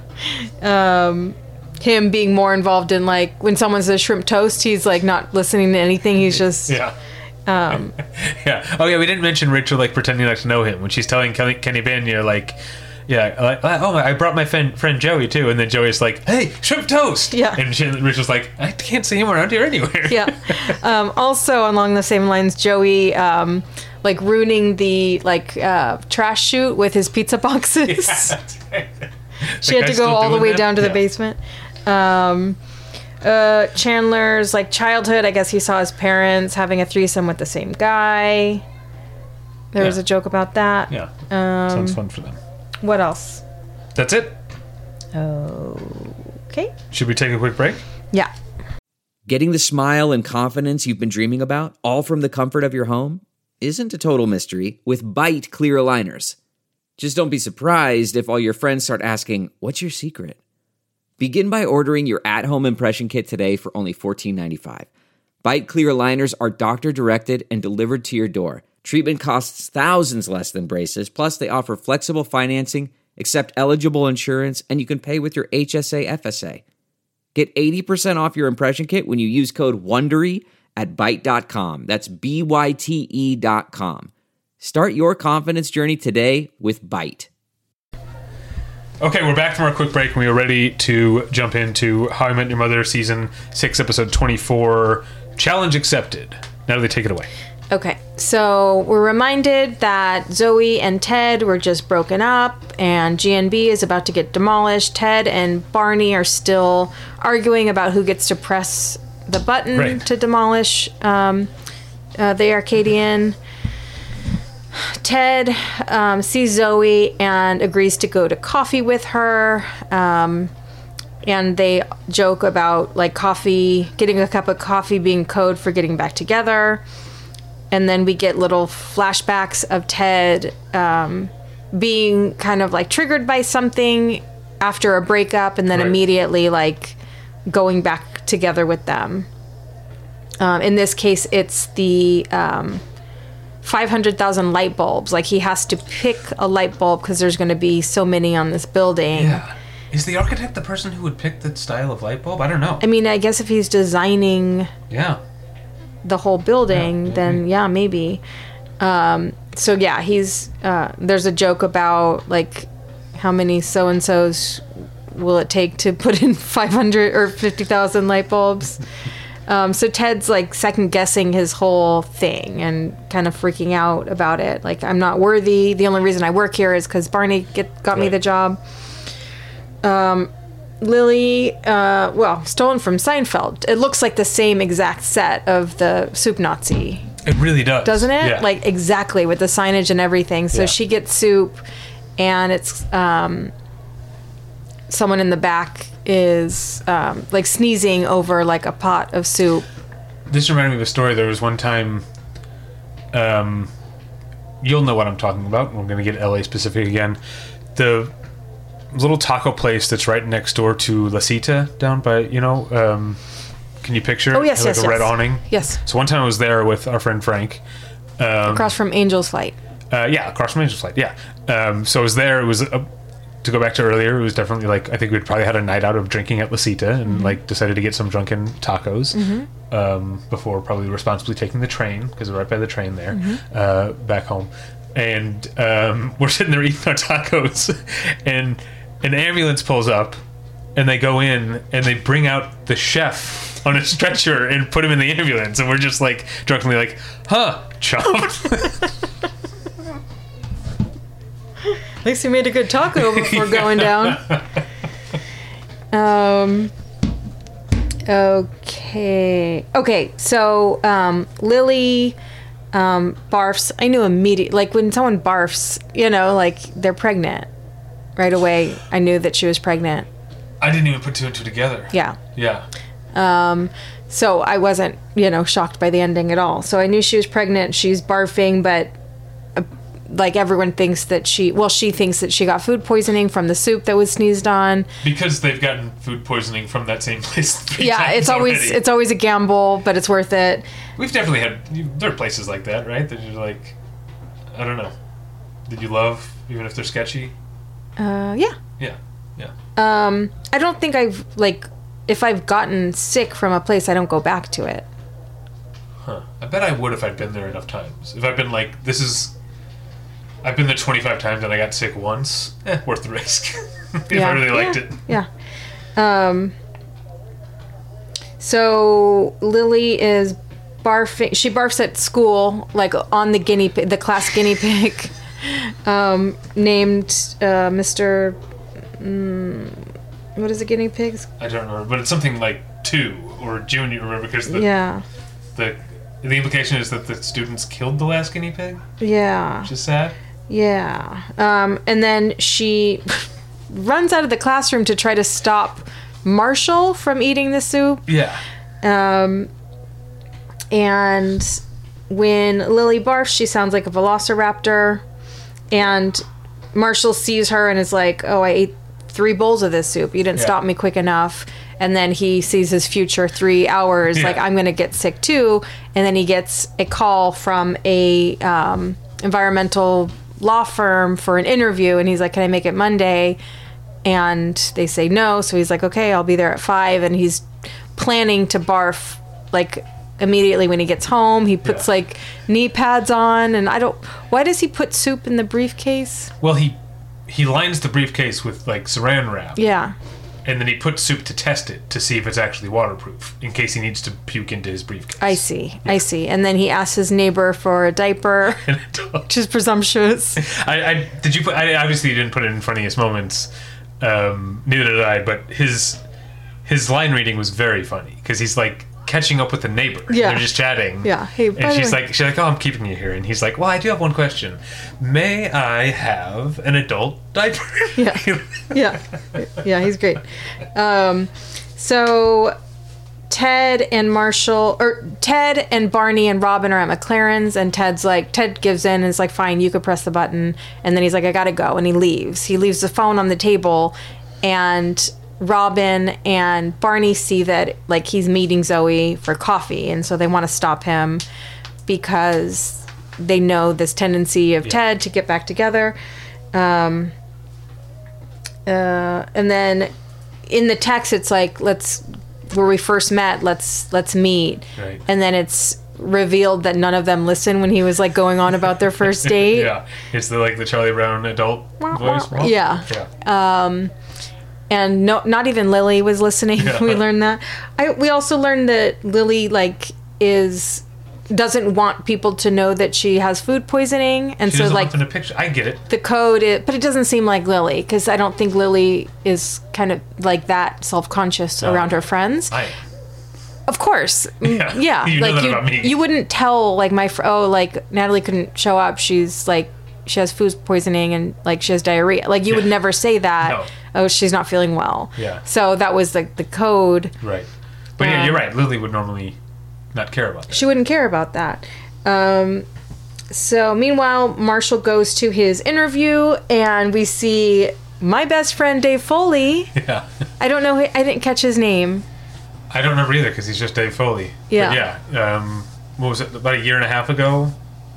Him being more involved in, like, when someone says shrimp toast, he's like not listening to anything. He's just Yeah. Oh, yeah. We didn't mention Rachel like pretending not to know him when she's telling Kenny Bania like, yeah, like, oh, I brought my friend Joey too, and then Joey's like, hey, shrimp toast. Yeah. And Rachel's like, I can't see him around here anywhere. Yeah. Also, along the same lines, Joey like ruining the like trash chute with his pizza boxes. Yeah. She had to go all the way down to the basement. Chandler's like childhood, I guess he saw his parents having a threesome with the same guy. There was a joke about that. Yeah. Sounds fun for them. What else? That's it. Okay. Should we take a quick break? Yeah. Getting the smile and confidence you've been dreaming about, all from the comfort of your home, isn't a total mystery with Byte clear aligners. Just don't be surprised if all your friends start asking, what's your secret? Begin by ordering your at-home impression kit today for only $14.95. Byte clear aligners are doctor-directed and delivered to your door. Treatment costs thousands less than braces, plus they offer flexible financing, accept eligible insurance, and you can pay with your HSA FSA. Get 80% off your impression kit when you use code WONDERY at Byte.com. That's BYTE.com. Start your confidence journey today with Byte. Okay, we're back from our quick break, and we are ready to jump into How I Met Your Mother Season 6, Episode 24, Challenge Accepted. Natalie, take it away. Okay, so we're reminded that Zoe and Ted were just broken up, and GNB is about to get demolished. Ted and Barney are still arguing about who gets to press the button to demolish the Arcadian. Ted sees Zoe and agrees to go to coffee with her, and they joke about like coffee, getting a cup of coffee being code for getting back together. And then we get little flashbacks of Ted being kind of like triggered by something after a breakup, and then immediately like going back together with them. In this case, it's the 500,000 light bulbs. Like he has to pick a light bulb because there's going to be so many on this building. Yeah. Is the architect the person who would pick the style of light bulb? I don't know. I mean, I guess if he's designing the whole building, then maybe. So yeah, he's there's a joke about like how many so-and-sos will it take to put in 500 or 50,000 light bulbs. So Ted's like second guessing his whole thing and kind of freaking out about it. Like, I'm not worthy. The only reason I work here is because Barney got me the job. Lily, stolen from Seinfeld. It looks like the same exact set of the Soup Nazi. It really does. Doesn't it? Yeah. Like, exactly, with the signage and everything. So she gets soup, and it's someone in the back is like sneezing over like a pot of soup. This reminded me of a story. There was one time, you'll know what I'm talking about. We're going to get LA specific again. The little taco place that's right next door to La Cita down by, can you picture it? Oh, yes, like a red awning. Yes. So one time I was there with our friend Frank. Across from Angel's Flight. Across from Angel's Flight, yeah. So I was there. It was, to go back to earlier, it was definitely like, I think we'd probably had a night out of drinking at La Cita and like decided to get some drunken tacos before probably responsibly taking the train, because we're right by the train there, back home. And we're sitting there eating our tacos, and an ambulance pulls up, and they go in, and they bring out the chef on a stretcher and put him in the ambulance, and we're just like drunkenly like, chomp. At least he made a good taco before going down. Okay, so Lily barfs. I knew immediately, like when someone barfs, like they're pregnant. Right away, I knew that she was pregnant. I didn't even put two and two together. Yeah. Yeah. So I wasn't, shocked by the ending at all. So I knew she was pregnant. She's barfing, but like everyone thinks that she thinks that she got food poisoning from the soup that was sneezed on. Because they've gotten food poisoning from that same place 3 times already. It's always a gamble, but it's worth it. We've definitely had, there are places like that, right? That you're like, I don't know. Did you love, even if they're sketchy? Yeah. I don't think if I've gotten sick from a place, I don't go back to it. Huh. I bet I would if I'd been there enough times. If I'd been like, I've been there 25 times and I got sick once, worth the risk. If I really liked it. Yeah. So Lily is barfing. She barfs at school, like on the the class guinea pig, named Mr. What is the guinea pig's? I don't remember, but it's something like 2 or Junior. Remember, because the implication is that the students killed the last guinea pig. Yeah. Which is sad. Yeah. And then she runs out of the classroom to try to stop Marshall from eating the soup. Yeah. And when Lily barfs, she sounds like a velociraptor. And Marshall sees her and is like, oh, I ate 3 bowls of this soup. You didn't stop me quick enough. And then he sees his future 3 hours, like, I'm going to get sick too. And then he gets a call from a environmental law firm for an interview. And he's like, can I make it Monday? And they say no. So he's like, okay, I'll be there at 5. And he's planning to barf, like, immediately when he gets home. He puts, like, knee pads on. And why does he put soup in the briefcase? Well, he lines the briefcase with, like, saran wrap. Yeah. And then he puts soup to test it to see if it's actually waterproof in case he needs to puke into his briefcase. I see. And then he asks his neighbor for a diaper, which is presumptuous. I obviously didn't put it in funniest moments. Neither did I. But his line reading was very funny because he's like catching up with the neighbor. Yeah. They're just chatting. Yeah. Hey, and she's like, oh, I'm keeping you here. And he's like, well, I do have one question. May I have an adult diaper? Yeah. Yeah, he's great. So Ted and Barney and Robin are at McLaren's, and Ted gives in and is like, fine, you could press the button. And then he's like, I gotta go. And he leaves. He leaves the phone on the table, and Robin and Barney see that, like, he's meeting Zoe for coffee, and so they want to stop him because they know this tendency of Ted to get back together. And then in the text, it's like, where we first met, let's meet. Right. And then it's revealed that none of them listened when he was, like, going on about their first date. Yeah, it's the Charlie Brown adult voice. Yeah. And not even Lily was listening. Yeah. We learned that. We also learned that Lily, like, doesn't want people to know that she has food poisoning, and she so, like, in a picture. I get it. The code, but it doesn't seem like Lily, because I don't think Lily is kind of like that self-conscious around her friends. Of course, yeah. You know that about me. You wouldn't tell, like, like, Natalie couldn't show up. She's like, she has food poisoning and, like, she has diarrhea. Like, you would never say that. No. Oh, she's not feeling well. Yeah. So that was, like, the code. Right. But yeah, you're right. Lily would normally not care about that. She wouldn't care about that. So meanwhile, Marshall goes to his interview, and we see my best friend Dave Foley. Yeah. I don't know. I didn't catch his name. I don't remember either because he's just Dave Foley. Yeah. But yeah. What was it? About a year and a half ago.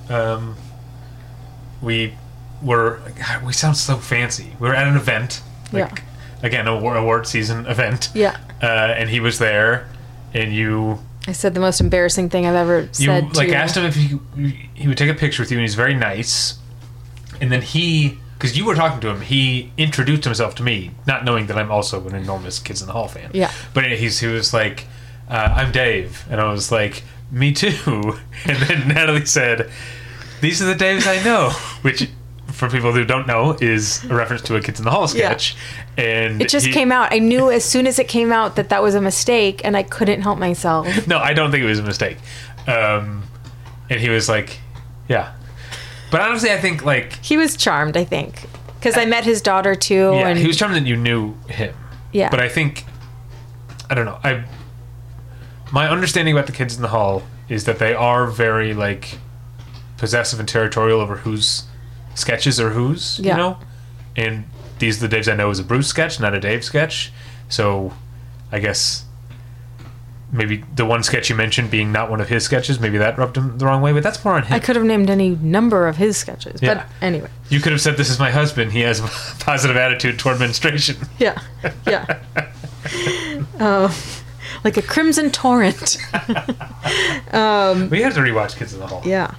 We sound so fancy. We were at an event. Again, an award season event. Yeah. And he was there, and I said the most embarrassing thing I've ever said. You asked him if he would take a picture with you, and he's very nice. And then because you were talking to him, he introduced himself to me, not knowing that I'm also an enormous Kids in the Hall fan. Yeah. But he was like, I'm Dave. And I was like, me too. And then Natalie said, these are the Daves I know, which, for people who don't know, is a reference to a Kids in the Hall sketch. Yeah. And it just came out. I knew as soon as it came out that was a mistake, and I couldn't help myself. No, I don't think it was a mistake. And he was like, yeah. But honestly, I think, like... He was charmed, I think. Because I met his daughter, too. Yeah, and he was charmed that you knew him. Yeah. But I think... I don't know. My understanding about the Kids in the Hall is that they are very, like, possessive and territorial over whose sketches are whose, you know? And These Are the Daves I Know is a Bruce sketch, not a Dave sketch. So I guess maybe the one sketch you mentioned being not one of his sketches, maybe that rubbed him the wrong way, but that's more on him. I could have named any number of his sketches, but anyway. You could have said, this is my husband. He has a positive attitude toward menstruation. Yeah. like a crimson torrent. We have to rewatch Kids in the Hall. Yeah.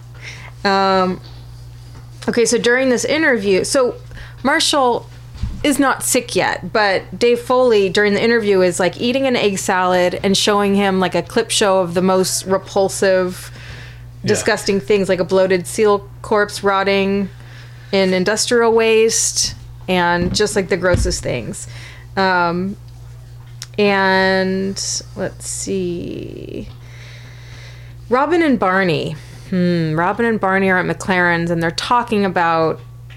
Okay, so during this interview, so Marshall is not sick yet, but Dave Foley during the interview is like eating an egg salad and showing him like a clip show of the most repulsive, disgusting things, like a bloated seal corpse rotting in industrial waste and just like the grossest things. And let's see. Robin and Barney are at McLaren's and they're talking about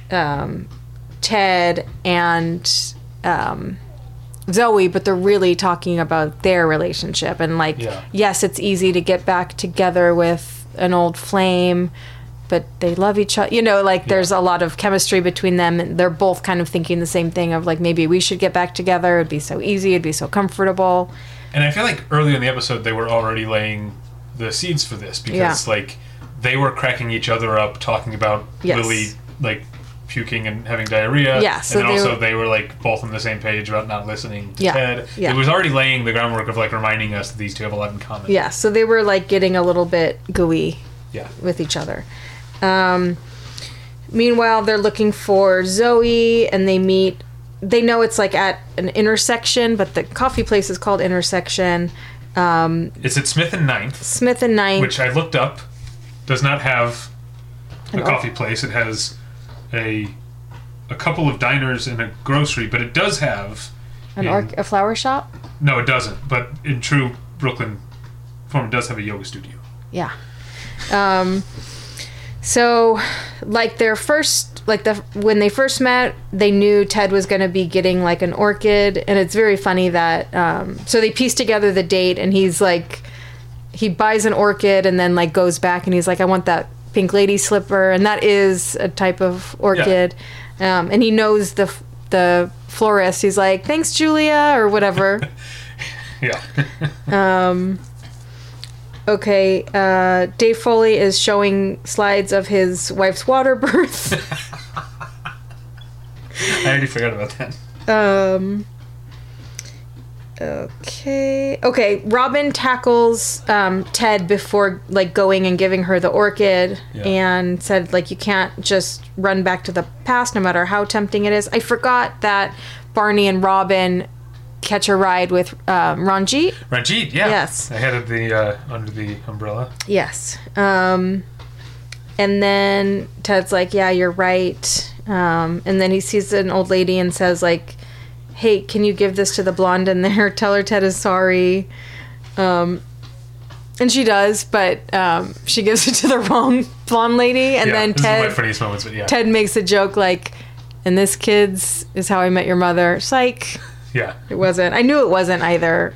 Ted and Zoe, but they're really talking about their relationship. And like, yes, it's easy to get back together with an old flame, but they love each other. You know, like there's a lot of chemistry between them. And they're both kind of thinking the same thing of like, maybe we should get back together. It'd be so easy. It'd be so comfortable. And I feel like early in the episode, they were already laying the seeds for this because like they were cracking each other up, talking about Lily like puking and having diarrhea. Yeah, so and then also they were like both on the same page about not listening to Ted. Yeah. It was already laying the groundwork of like reminding us that these two have a lot in common. Yeah, so they were like getting a little bit gooey with each other. Meanwhile, they're looking for Zoe and they meet. They know it's like at an intersection, but the coffee place is called Intersection. It's at Smith and Ninth. Smith and Ninth. Which I looked up. Does not have a coffee place. It has a couple of diners and a grocery, but it does have a flower shop? No, it doesn't. But in true Brooklyn form, it does have a yoga studio. Yeah. So, like when they first met, they knew Ted was going to be getting like an orchid, and it's very funny that so they piece together the date, and he's like, he buys an orchid and then like goes back and he's like, I want that pink lady slipper, and that is a type of orchid, and he knows the florist. He's like, thanks, Julia, or whatever. Okay, Dave Foley is showing slides of his wife's water birth. I already forgot about that. Okay, Robin tackles Ted before like going and giving her the orchid and said like, you can't just run back to the past no matter how tempting it is. I forgot that Barney and Robin catch a ride with Ranjit. Ranjit, yes, ahead of the under the umbrella. Yes, and then Ted's like, yeah, you're right, and then he sees an old lady and says like, hey, can you give this to the blonde in there? Tell her Ted is sorry. And she does, but she gives it to the wrong blonde lady, and then this Ted, is one of my funniest moments, but Ted makes a joke like, and this kid's is how I met your mother. Psych. Yeah. It wasn't. I knew it wasn't either.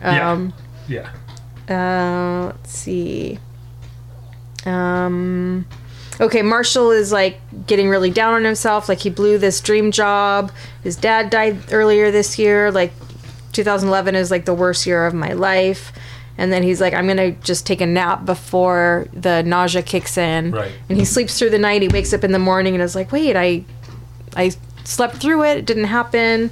Let's see. Okay, Marshall is like getting really down on himself. Like he blew this dream job. His dad died earlier this year. Like 2011 is like the worst year of my life. And then he's like, I'm going to just take a nap before the nausea kicks in. Right. And he sleeps through the night. He wakes up in the morning and is like, wait, I slept through it. It didn't happen.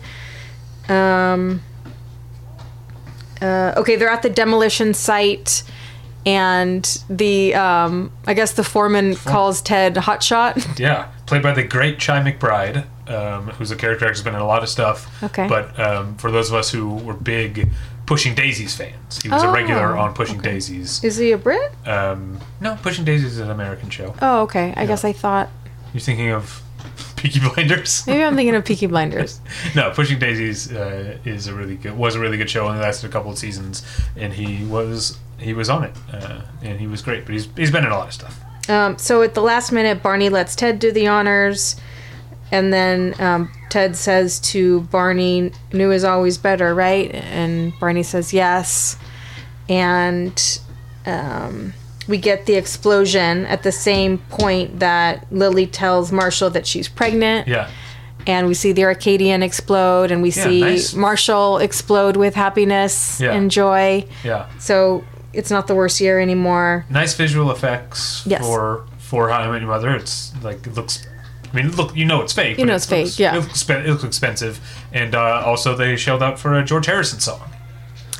Okay, they're at the demolition site, and the I guess the foreman calls Ted Hotshot. Yeah, played by the great Chi McBride, who's a character actor who's been in a lot of stuff. Okay. But for those of us who were big Pushing Daisies fans, he was a regular on Pushing Daisies. Is he a Brit? No, Pushing Daisies is an American show. Oh, okay. I guess I thought. You're thinking of Peaky Blinders? Maybe I'm thinking of Peaky Blinders. No, Pushing Daisies was a really good show, and it lasted a couple of seasons, and he was on it, and he was great. But he's been in a lot of stuff. So at the last minute, Barney lets Ted do the honors, and then Ted says to Barney, "New is always better, right?" And Barney says yes, and we get the explosion at the same point that Lily tells Marshall that she's pregnant. Yeah. And we see the Arcadian explode, and we see Marshall explode with happiness and joy. Yeah. So it's not the worst year anymore. Nice visual effects for How I Met Your Mother. It's like, it looks... I mean, look, you know it's fake. You know it's fake, yeah. It looks expensive. And also they shelled out for a George Harrison song.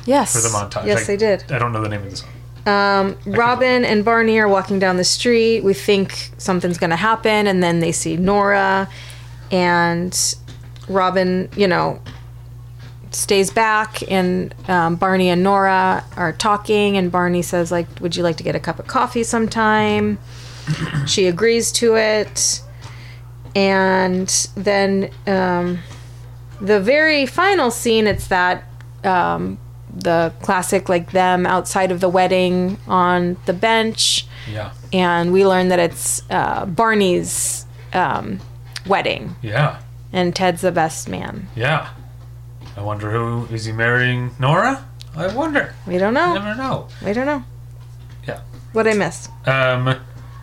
Yes. For the montage. Yes, they did. I don't know the name of the song. Robin and Barney are walking down the street. We think something's going to happen, and then they see Nora, and Robin, stays back, and Barney and Nora are talking, and Barney says, like, would you like to get a cup of coffee sometime? She agrees to it, and then the very final scene, it's that the classic, like, them outside of the wedding on the bench. Yeah. And we learn that it's Barney's wedding. Yeah. And Ted's the best man. Yeah. I wonder who... Is he marrying Nora? I wonder. We don't know. Never know. We don't know. Yeah. What'd I miss? I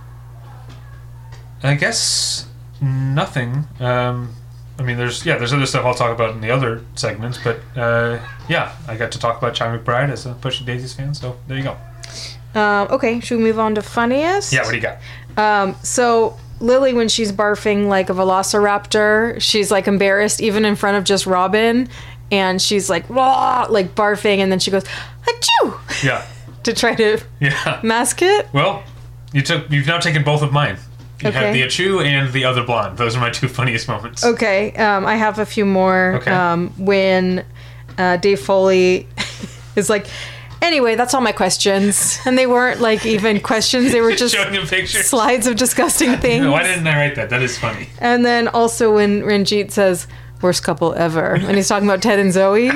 guess nothing. I mean, there's other stuff I'll talk about in the other segments, but yeah, I got to talk about Chi McBride as a Pushing Daisies fan, so there you go. Okay, should we move on to funniest? Yeah, what do you got? So Lily, when she's barfing like a velociraptor, she's like embarrassed even in front of just Robin, and she's like, "Wah!" like barfing, and then she goes, "Achoo!" Yeah. to try to mask it. Well, you've now taken both of mine. You Okay. have the achoo and the other blonde. Those are my two funniest moments. Okay, I have a few more. Okay. When Dave Foley is like, anyway, that's all my questions. And they weren't like even questions. They were just showing him pictures. slides of disgusting things. Why didn't I write that? That is funny. And then also when Ranjit says, worst couple ever. And he's talking about Ted and Zoe.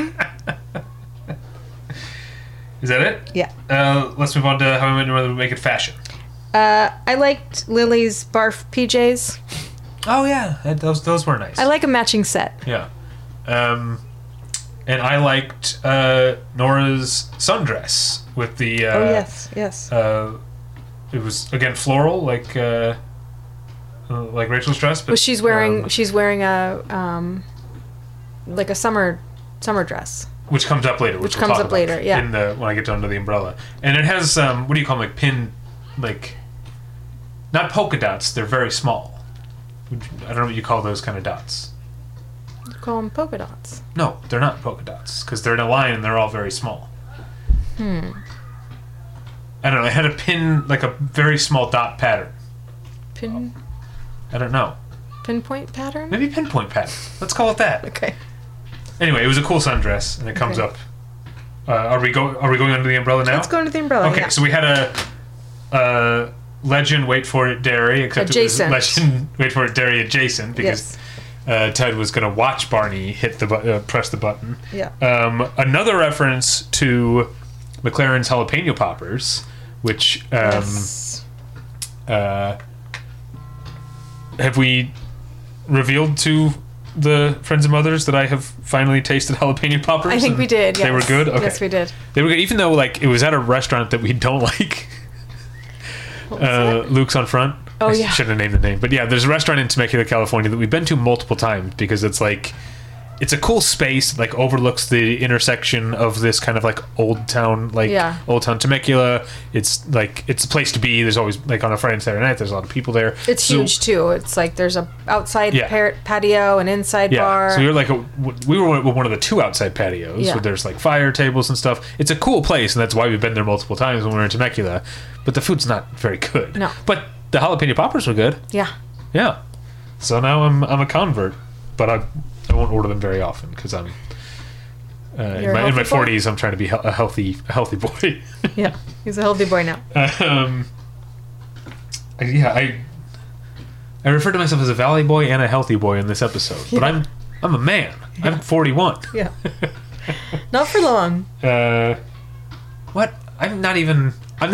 Is that it? Yeah. Let's move on to How I Met Your Mother Make It Fashion. I liked Lily's barf PJs. Oh, yeah. Those were nice. I like a matching set. Yeah. And I liked Nora's sundress with the... Oh, yes. It was, again, floral, like Rachel's dress. But, Well, she's wearing a like a summer dress. which comes up later. Which we'll comes talk up later, about yeah. when I get to Under the Umbrella. And it has, what do you call them, like pin... like not polka dots, they're very small. I don't know what you call those kind of dots. You call them polka dots. No, they're not polka dots because they're in a line and they're all very small. I don't know, it had a pin, like a very small dot pattern. I don't know, Pinpoint pattern. maybe pinpoint pattern, let's call it that. Okay. Anyway, it was a cool sundress and it comes up. Are we going Under the Umbrella now? Let's go into the umbrella. Okay, yeah. so we had a Legend Wait For It Dairy, except Adjacent. it was Legend Wait For It Dairy adjacent because Ted was going to watch Barney hit the press the button. Yeah. Another reference to McLaren's jalapeno poppers, which Yes. have we revealed to the friends and mothers that I have finally tasted jalapeno poppers? I think and we did. Yes. They were good. Okay. Yes, we did. They were good, even though like it was at a restaurant that we don't like. What was that? Luke's on Front. Oh, I yeah. shouldn't have named the name, but yeah, there's a restaurant in Temecula, California that we've been to multiple times because it's like it's a cool space, like overlooks the intersection of this kind of like old town Temecula. It's like it's a place to be. There's always like on a Friday and Saturday night. There's a lot of people there. It's huge too. It's like there's a outside patio, an inside bar. So we were one of the two outside patios where there's like fire tables and stuff. It's a cool place, and that's why we've been there multiple times when we were in Temecula. But the food's not very good. No. But the jalapeno poppers were good. Yeah. Yeah. So now I'm a convert, but I won't order them very often because I'm in my 40s. I'm trying to be a healthy boy. Yeah, he's a healthy boy now. I refer to myself as a valley boy and a healthy boy in this episode, but I'm a man. Yeah. I'm 41. Yeah. Not for long. What? I'm not even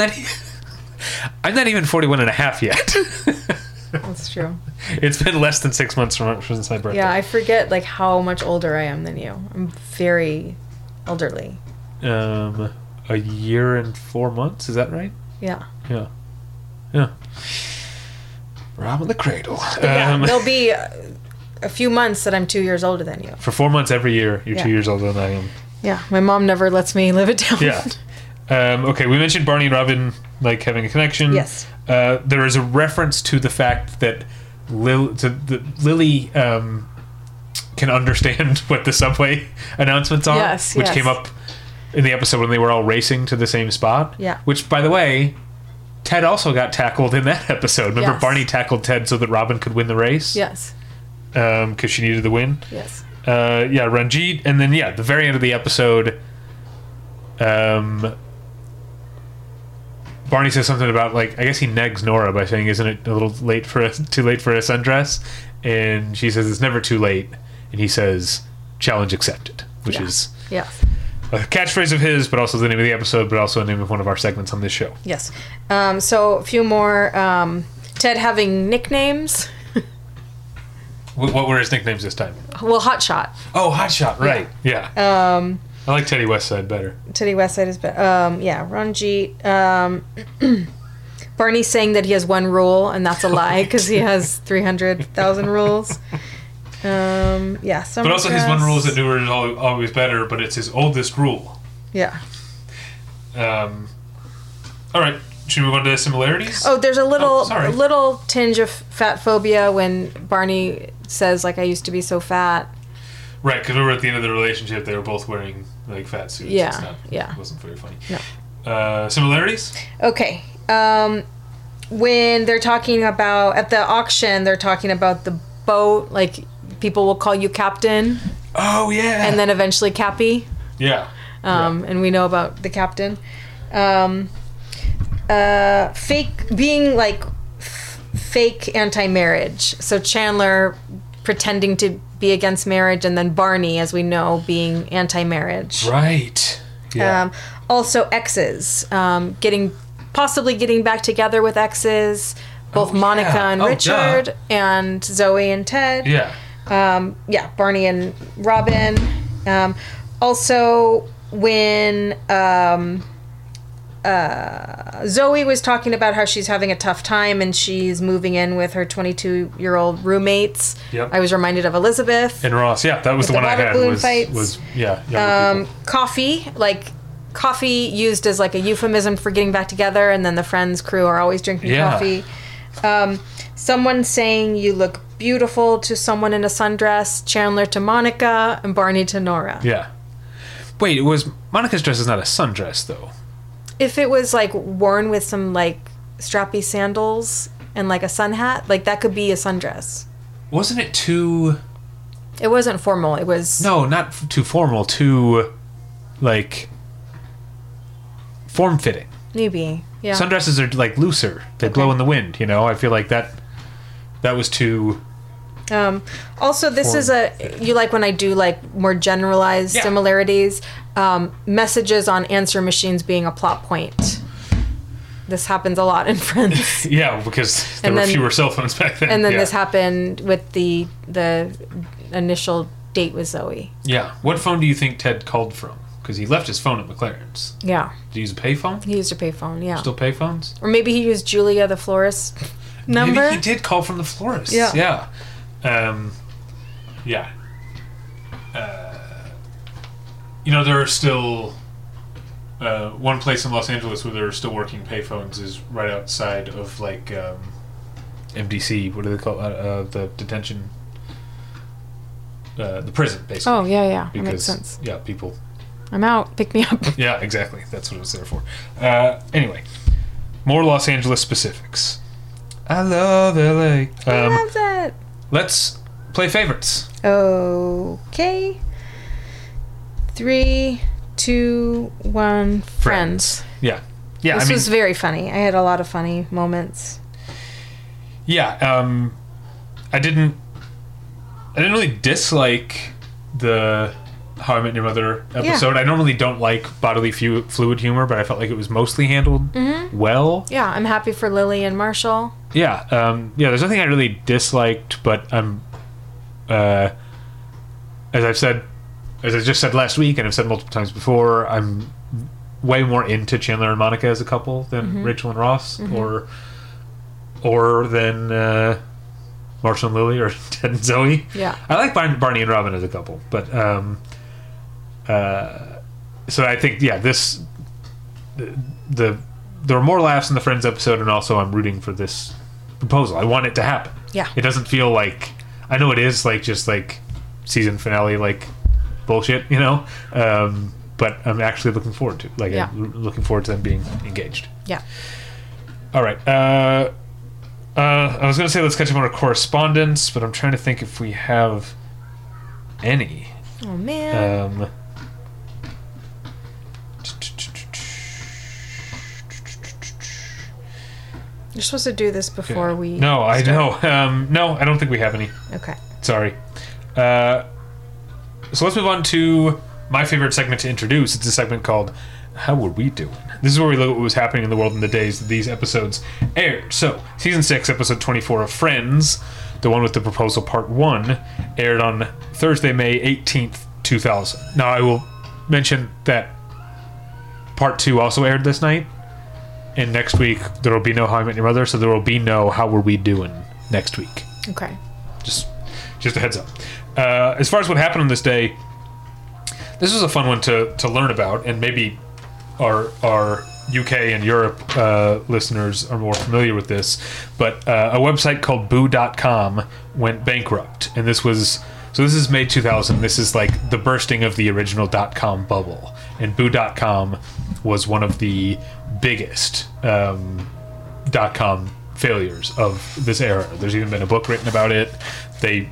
41 and a half yet. That's true. It's been less than 6 months since my birthday. Yeah, I forget like how much older I am than you. I'm very elderly. A year and 4 months, is that right? Yeah. Yeah. Robbing the cradle. There'll be a few months that I'm 2 years older than you. For 4 months every year, you're 2 years older than I am. Yeah, my mom never lets me live it down. Yeah. Okay, we mentioned Barney and Robin like having a connection. Yes. There is a reference to the fact that Lily can understand what the subway announcements are, which came up in the episode when they were all racing to the same spot. Yeah. Which, by the way, Ted also got tackled in that episode. Remember, Yes. Barney tackled Ted so that Robin could win the race? Yes. Because she needed the win. Yes. Yeah, Ranjit, and then the very end of the episode, Barney says something about, like, I guess he negs Nora by saying, "Isn't it a little late for too late for a sundress?" And she says, "It's never too late." And he says, "Challenge accepted," which is Yes. a catchphrase of his, but also the name of the episode, but also the name of one of our segments on this show. Yes. So a few more. Ted having nicknames. What were his nicknames this time? Well, Hotshot. Oh, Hotshot, right? Yeah. I like Teddy Westside better. Teddy Westside is better. Yeah, Ranjit. Barney saying that he has one rule, and that's a lie because he has 300,000 rules. Yeah, but also his one rule is that newer is always better, but it's his oldest rule. Yeah. All right, should we move on to the similarities? Oh, there's a little sorry. little tinge of fat phobia when Barney says, like, "I used to be so fat." Right, because we were at the end of the relationship. They were both wearing like fat suits. Yeah, and stuff. yeah. It wasn't very funny. No. Similarities? Okay. When they're talking about at the auction, they're talking about the boat. Like, people will call you Captain, Oh yeah. and then eventually Cappy. yeah. And we know about the captain. Fake being like fake anti-marriage. So Chandler pretending to be against marriage, and then Barney, as we know, being anti-marriage. Right. Yeah. Also exes, possibly getting back together with exes, both Oh, yeah. Monica and Oh, Richard, duh. and Zoe and Ted. yeah. Barney and Robin. Also, when Zoe was talking about how she's having a tough time and she's moving in with her 22-year-old roommates, Yep. I was reminded of Elizabeth. And Ross. Yeah, that was With the the one I water had. balloon fights. Was younger people. Coffee used as like a euphemism for getting back together, and then the Friends crew are always drinking Yeah. coffee. Someone saying you look beautiful to someone in a sundress, Chandler to Monica, and Barney to Nora. Yeah. Wait, it was Monica's dress is not a sundress though. If it was like worn with some like strappy sandals and like a sun hat, like that could be a sundress. Wasn't it too? It wasn't formal. It was No, not too formal. Too, like, form-fitting. maybe. Yeah. Sundresses are like looser. They blow in the wind. You know, I feel like that was too. Also, this is you like when I do like more generalized Yeah. similarities. Messages on answer machines being a plot point. This happens a lot in Friends. Yeah, because there And were then- fewer cell phones back then. And then yeah. this happened with the initial date with Zoe. Yeah. What phone do you think Ted called from? Because he left his phone at McLaren's. Yeah, Did he use a payphone? he used a payphone. Yeah, Still payphones? or maybe he used Julia the florist number. Maybe he did call from the florist. Yeah. Yeah. Yeah. There are still one place in Los Angeles where there are still working payphones is right outside of like MDC. What do they call the detention? The prison, basically. Oh yeah, that Because makes sense. yeah, people. I'm out. Pick me up. Yeah, exactly. That's what it was there for. Anyway, more Los Angeles specifics. I love LA. I love that. Let's play favorites. Okay. 3, 2, 1. Friends. Yeah. Yeah. This was very funny. I had a lot of funny moments. Yeah. I didn't really dislike the How I Met Your Mother episode. Yeah. I normally don't like bodily fluid humor, but I felt like it was mostly handled well. Yeah, I'm happy for Lily and Marshall. Yeah. There's nothing I really disliked, but I'm, as I just said last week, and I've said multiple times before, I'm way more into Chandler and Monica as a couple than Rachel and Ross, or than Marshall and Lily, or Ted and Zoe. Yeah. I like Barney and Robin as a couple, but so I think there were more laughs in the Friends episode, and also I'm rooting for this proposal. I want it to happen. Yeah. It doesn't feel like, I know it is like just like season finale like bullshit, but I'm actually looking forward to looking forward to them being engaged. Yeah. All right. I was going to say let's catch up on our correspondence, but I'm trying to think if we have any. Oh man. You're supposed to do this before we. No, I know. No, I don't think we have any. Okay. Sorry. So let's move on to my favorite segment to introduce. It's a segment called How Were We Doing? This is where we look at what was happening in the world in the days that these episodes aired. So, Season 6, Episode 24 of Friends, the one with the proposal Part 1, aired on Thursday, May 18th, 2000. Now, I will mention that Part 2 also aired this night. And next week, there will be no How I Met Your Mother, so there will be no How Were We Doing next week. Okay. Just a heads up. As far as what happened on this day, this was a fun one to learn about, and maybe our UK and Europe listeners are more familiar with this, but a website called Boo.com went bankrupt, and this is May 2000. This is like the bursting of the original .com bubble, and Boo.com was one of the biggest .com failures of this era. There's even been a book written about it. They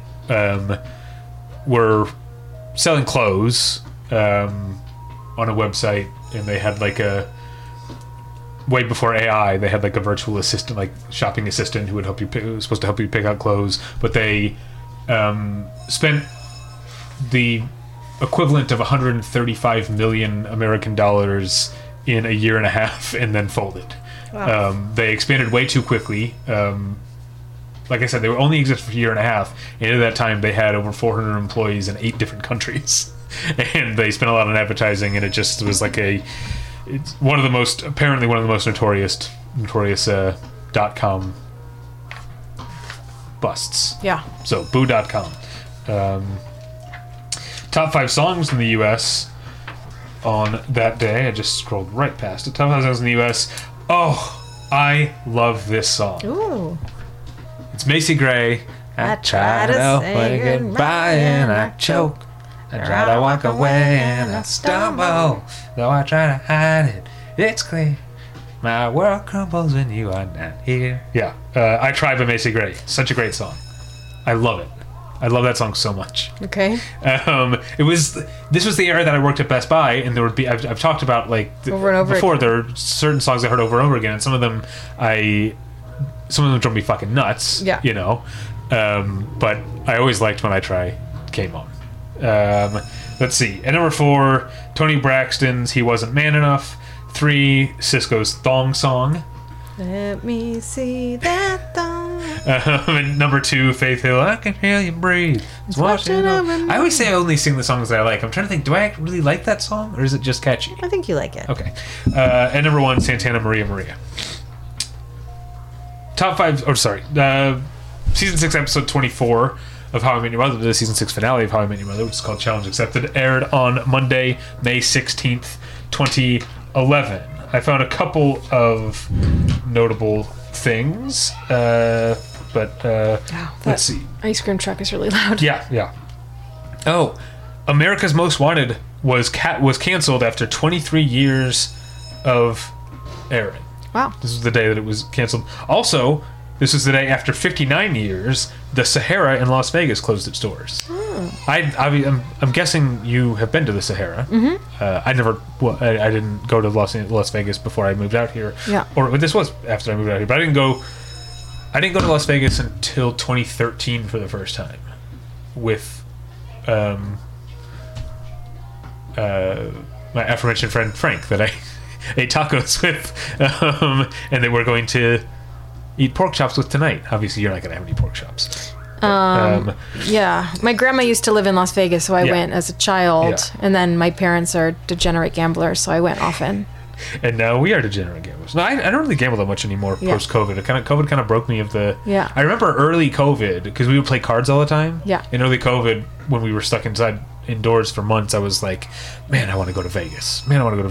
were selling clothes on a website, and they had like way before AI, they had like a virtual assistant, like shopping assistant who was supposed to help you pick out clothes, but they spent the equivalent of 135 million American dollars in a year and a half and then folded. Wow. They expanded way too quickly. Like I said, they only exist for a year and a half, and at that time they had over 400 employees in 8 different countries. And they spent a lot on advertising, and it just was like it's one of the most notorious .com busts. Yeah. So Boo.com. Top 5 songs in the U.S. on that day. I just scrolled right past it. Top 5 songs in the U.S. Oh, I love this song. Ooh. It's Macy Gray. I try to say goodbye and I choke. I try to walk away and I stumble. Though I try to hide it, it's clear. My world crumbles when you are not here. Yeah. I Try by Macy Gray. Such a great song. I love it. I love that song so much. Okay. This was the era that I worked at Best Buy, and there would be I've talked about like over and over before. again. There are certain songs I heard over and over again, and some of them drove me fucking nuts. Yeah. You know, but I always liked When I Try came on. Let's see. At number 4, Toni Braxton's He Wasn't Man Enough. 3, Cisco's Thong Song. Let me see that thong. And number 2, Faith Hill, I Can Hear You Breathe. It's washing over me. I always say I only sing the songs that I like. I'm trying to think, do I really like that song, or is it just catchy? I think you like it. Okay. And number 1, Santana, Maria Maria. Top 5, Season 6, Episode 24 of How I Met Your Mother, the Season 6 finale of How I Met Your Mother, which is called Challenge Accepted, aired on Monday, May 16th, 2011. I found a couple of notable things, let's see. Ice cream truck is really loud. Yeah. Oh, America's Most Wanted was canceled after 23 years of airing. Wow. This was the day that it was canceled. Also, this was the day after 59 years, the Sahara in Las Vegas closed its doors. I'm guessing you have been to the Sahara. Mm-hmm. I didn't go to Las Vegas before I moved out here. Yeah. Or this was after I moved out here, but I didn't go to Las Vegas until 2013 for the first time with my aforementioned friend Frank that I ate tacos with, and they were going to eat pork chops with tonight. Obviously, you're not going to have any pork chops. Yeah. My grandma used to live in Las Vegas, so I went as a child. And then my parents are degenerate gamblers, so I went often. And now we are degenerate gamblers. No, I don't really gamble that much anymore post-COVID. COVID kind of broke me of the... Yeah. I remember early COVID, because we would play cards all the time. Yeah. In early COVID, when we were stuck indoors for months, I was like, man, I want to go to Vegas.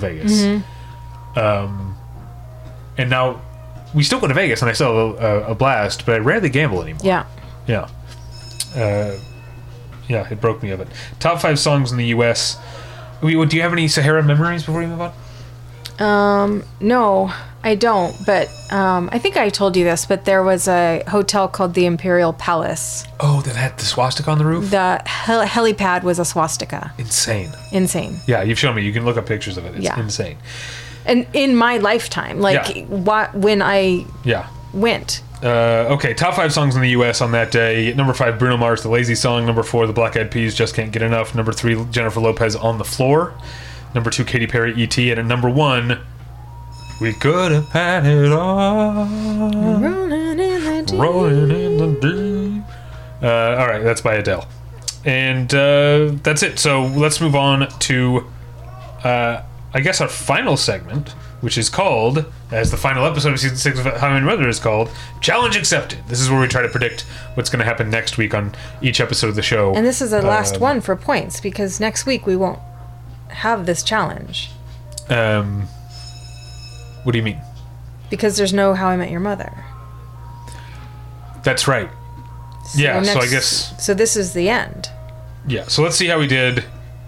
Mm-hmm. And now we still go to Vegas, and I still have a blast, but I rarely gamble anymore. Yeah. Yeah, it broke me of it. Top 5 songs in the U.S. Do you have any Sahara memories before we move on? No, I don't. But I think I told you this, but there was a hotel called the Imperial Palace. Oh, that had the swastika on the roof? The helipad was a swastika. Insane. Yeah, you've shown me. You can look up pictures of it. It's Yeah. insane. And in my lifetime, when I went. Okay, top 5 songs in the U.S. on that day. Number 5, Bruno Mars, The Lazy Song. Number 4, The Black Eyed Peas, Just Can't Get Enough. Number 3, Jennifer Lopez, On the Floor. Number 2, Katy Perry, E.T. And at number 1, We Could Have Had It All. Rolling in the deep. Rolling in the deep. All right, that's by Adele. And that's it. So let's move on to, I guess, our final segment, which is called, as the final episode of season 6 of How I Met Your Mother is called, Challenge Accepted. This is where we try to predict what's going to happen next week on each episode of the show. And this is the last one for points, because next week we won't have this challenge. What do you mean? Because there's no How I Met Your Mother. That's right. So I guess... So this is the end. Yeah, so let's see how we did.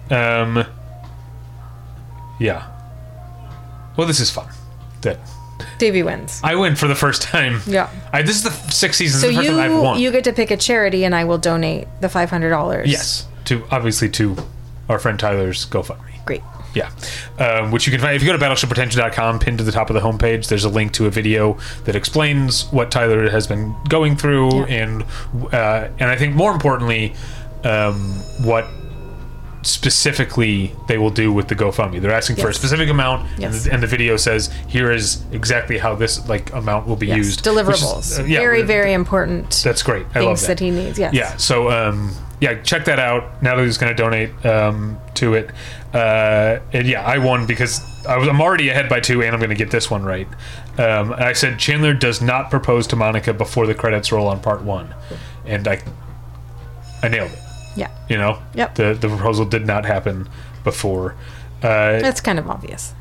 Yeah. Well, this is fun. Davey wins. I win for the first time. Yeah. This is the 6th season. So this is the first time I've won. you get to pick a charity, and I will donate the $500. Yes, to our friend Tyler's GoFundMe. Great. Yeah, which you can find if you go to battleshippretension.com. Pinned to the top of the homepage, there's a link to a video that explains what Tyler has been going through, and I think more importantly, what specifically they will do with the GoFundMe. They're asking for a specific amount, and the video says here is exactly how this amount will be used. Deliverables. Very, very important. That's great. I love that he needs. Yes. Yeah. So check that out. Natalie's going to donate to it. And I won because I'm already ahead by 2, and I'm going to get this one right. I said Chandler does not propose to Monica before the credits roll on part 1, and I nailed it. Yeah. You know? Yep. The proposal did not happen before. That's kind of obvious.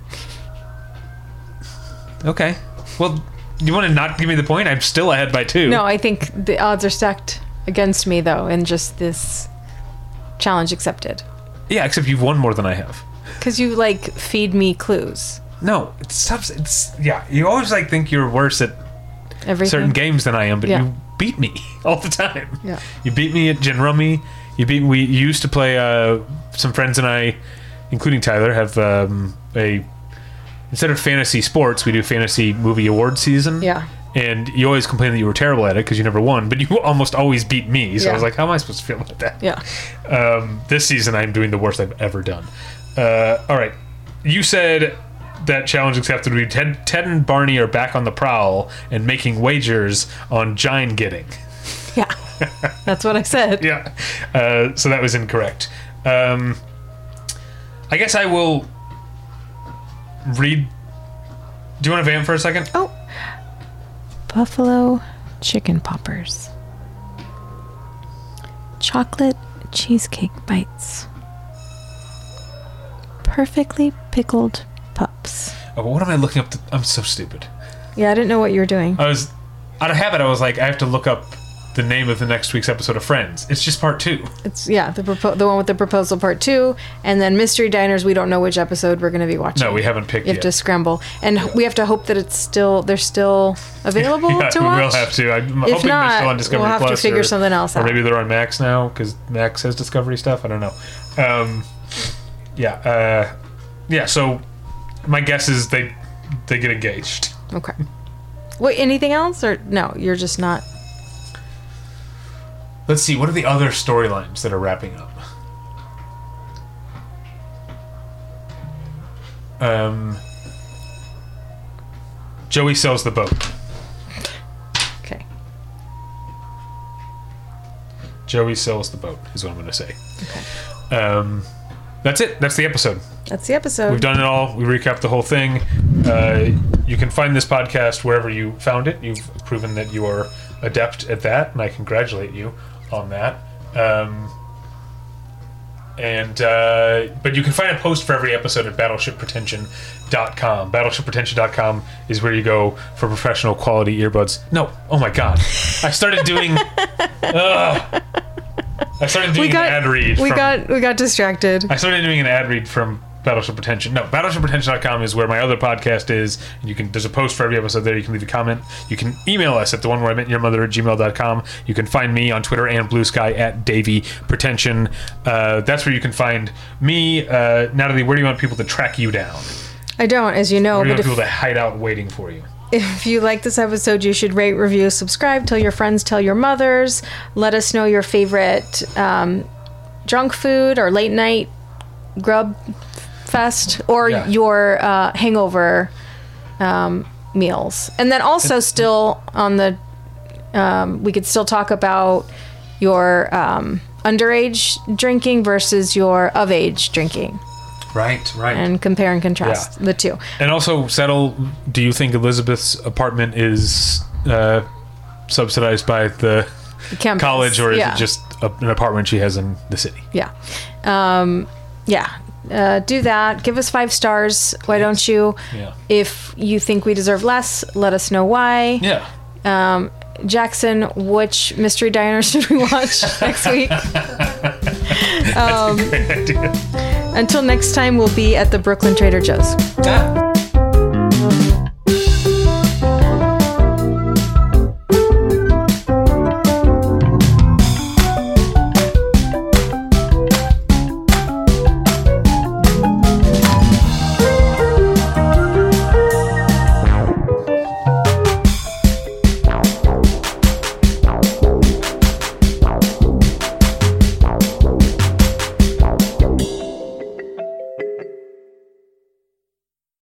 Okay. Well, you want to not give me the point? I'm still ahead by 2. No, I think the odds are stacked against me, though, in just this challenge accepted. Yeah, except you've won more than I have. Because you, feed me clues. No, you always, think you're worse at everything. Certain games than I am, but you beat me all the time. Yeah. You beat me at Gin Rummy. We used to play, some friends and I, including Tyler, have instead of fantasy sports, we do fantasy movie award season. Yeah. And you always complain that you were terrible at it because you never won, but you almost always beat me. So I was like, how am I supposed to feel about that? Yeah. This season, I'm doing the worst I've ever done. All right. You said that challenge accepted would be Ted and Barney are back on the prowl and making wagers on Gine getting. Yeah. That's what I said. Yeah. So that was incorrect. I guess I will read. Do you want to vamp for a second? Oh. Buffalo chicken poppers. Chocolate cheesecake bites. Perfectly pickled pups. Oh, what am I looking up? I'm so stupid. Yeah, I didn't know what you were doing. I was, out of habit, I was like, I have to look up the name of the next week's episode of Friends. It's just part 2. It's the one with the proposal part 2, and then Mystery Diners. We don't know which episode we're going to be watching. No, we haven't picked yet. You have to scramble, and we have to hope that they're still available to watch. We will have to. I'm hoping they're still on Discovery we'll have Plus, to figure something else out. Or maybe they're on Max now because Max has Discovery stuff. I don't know. So my guess is they get engaged. Okay. Wait, anything else, or no? You're just not. Let's see, what are the other storylines that are wrapping up? Joey sells the boat. Okay. Joey sells the boat is what I'm going to say. Okay. That's it. That's the episode. That's the episode. We've done it all. We recapped the whole thing. You can find this podcast wherever you found it. You've proven that you are adept at that, and I congratulate you on that. But you can find a post for every episode at battleshippretension.com. Battleshippretension.com is where you go for professional quality earbuds. No, oh my god, I started doing I started doing an ad read. We got distracted. I started doing an ad read from Battleship Pretension. No, BattleshipPretension.com is where my other podcast is. And there's a post for every episode there. You can leave a comment. You can email us at the one where I met your mother at gmail.com. You can find me on Twitter and Blue Sky at Davey Pretension. That's where you can find me. Natalie, where do you want people to track you down? I don't, as you know. Where do you want people to hide out waiting for you? If you like this episode, you should rate, review, subscribe, tell your friends, tell your mothers. Let us know your favorite drunk food or late night grub fest or your hangover meals. And then also still on the we could still talk about your underage drinking versus your of age drinking. Right. And compare and contrast the two. And also settle, do you think Elizabeth's apartment is subsidized by the campus, college, or is it just an apartment she has in the city? Yeah. Do that. Give us 5 stars. Why don't you? Yeah. If you think we deserve less, let us know why. Yeah. Jackson, which Mystery Diner should we watch next week? That's a great idea. Until next time, we'll be at the Brooklyn Trader Joe's.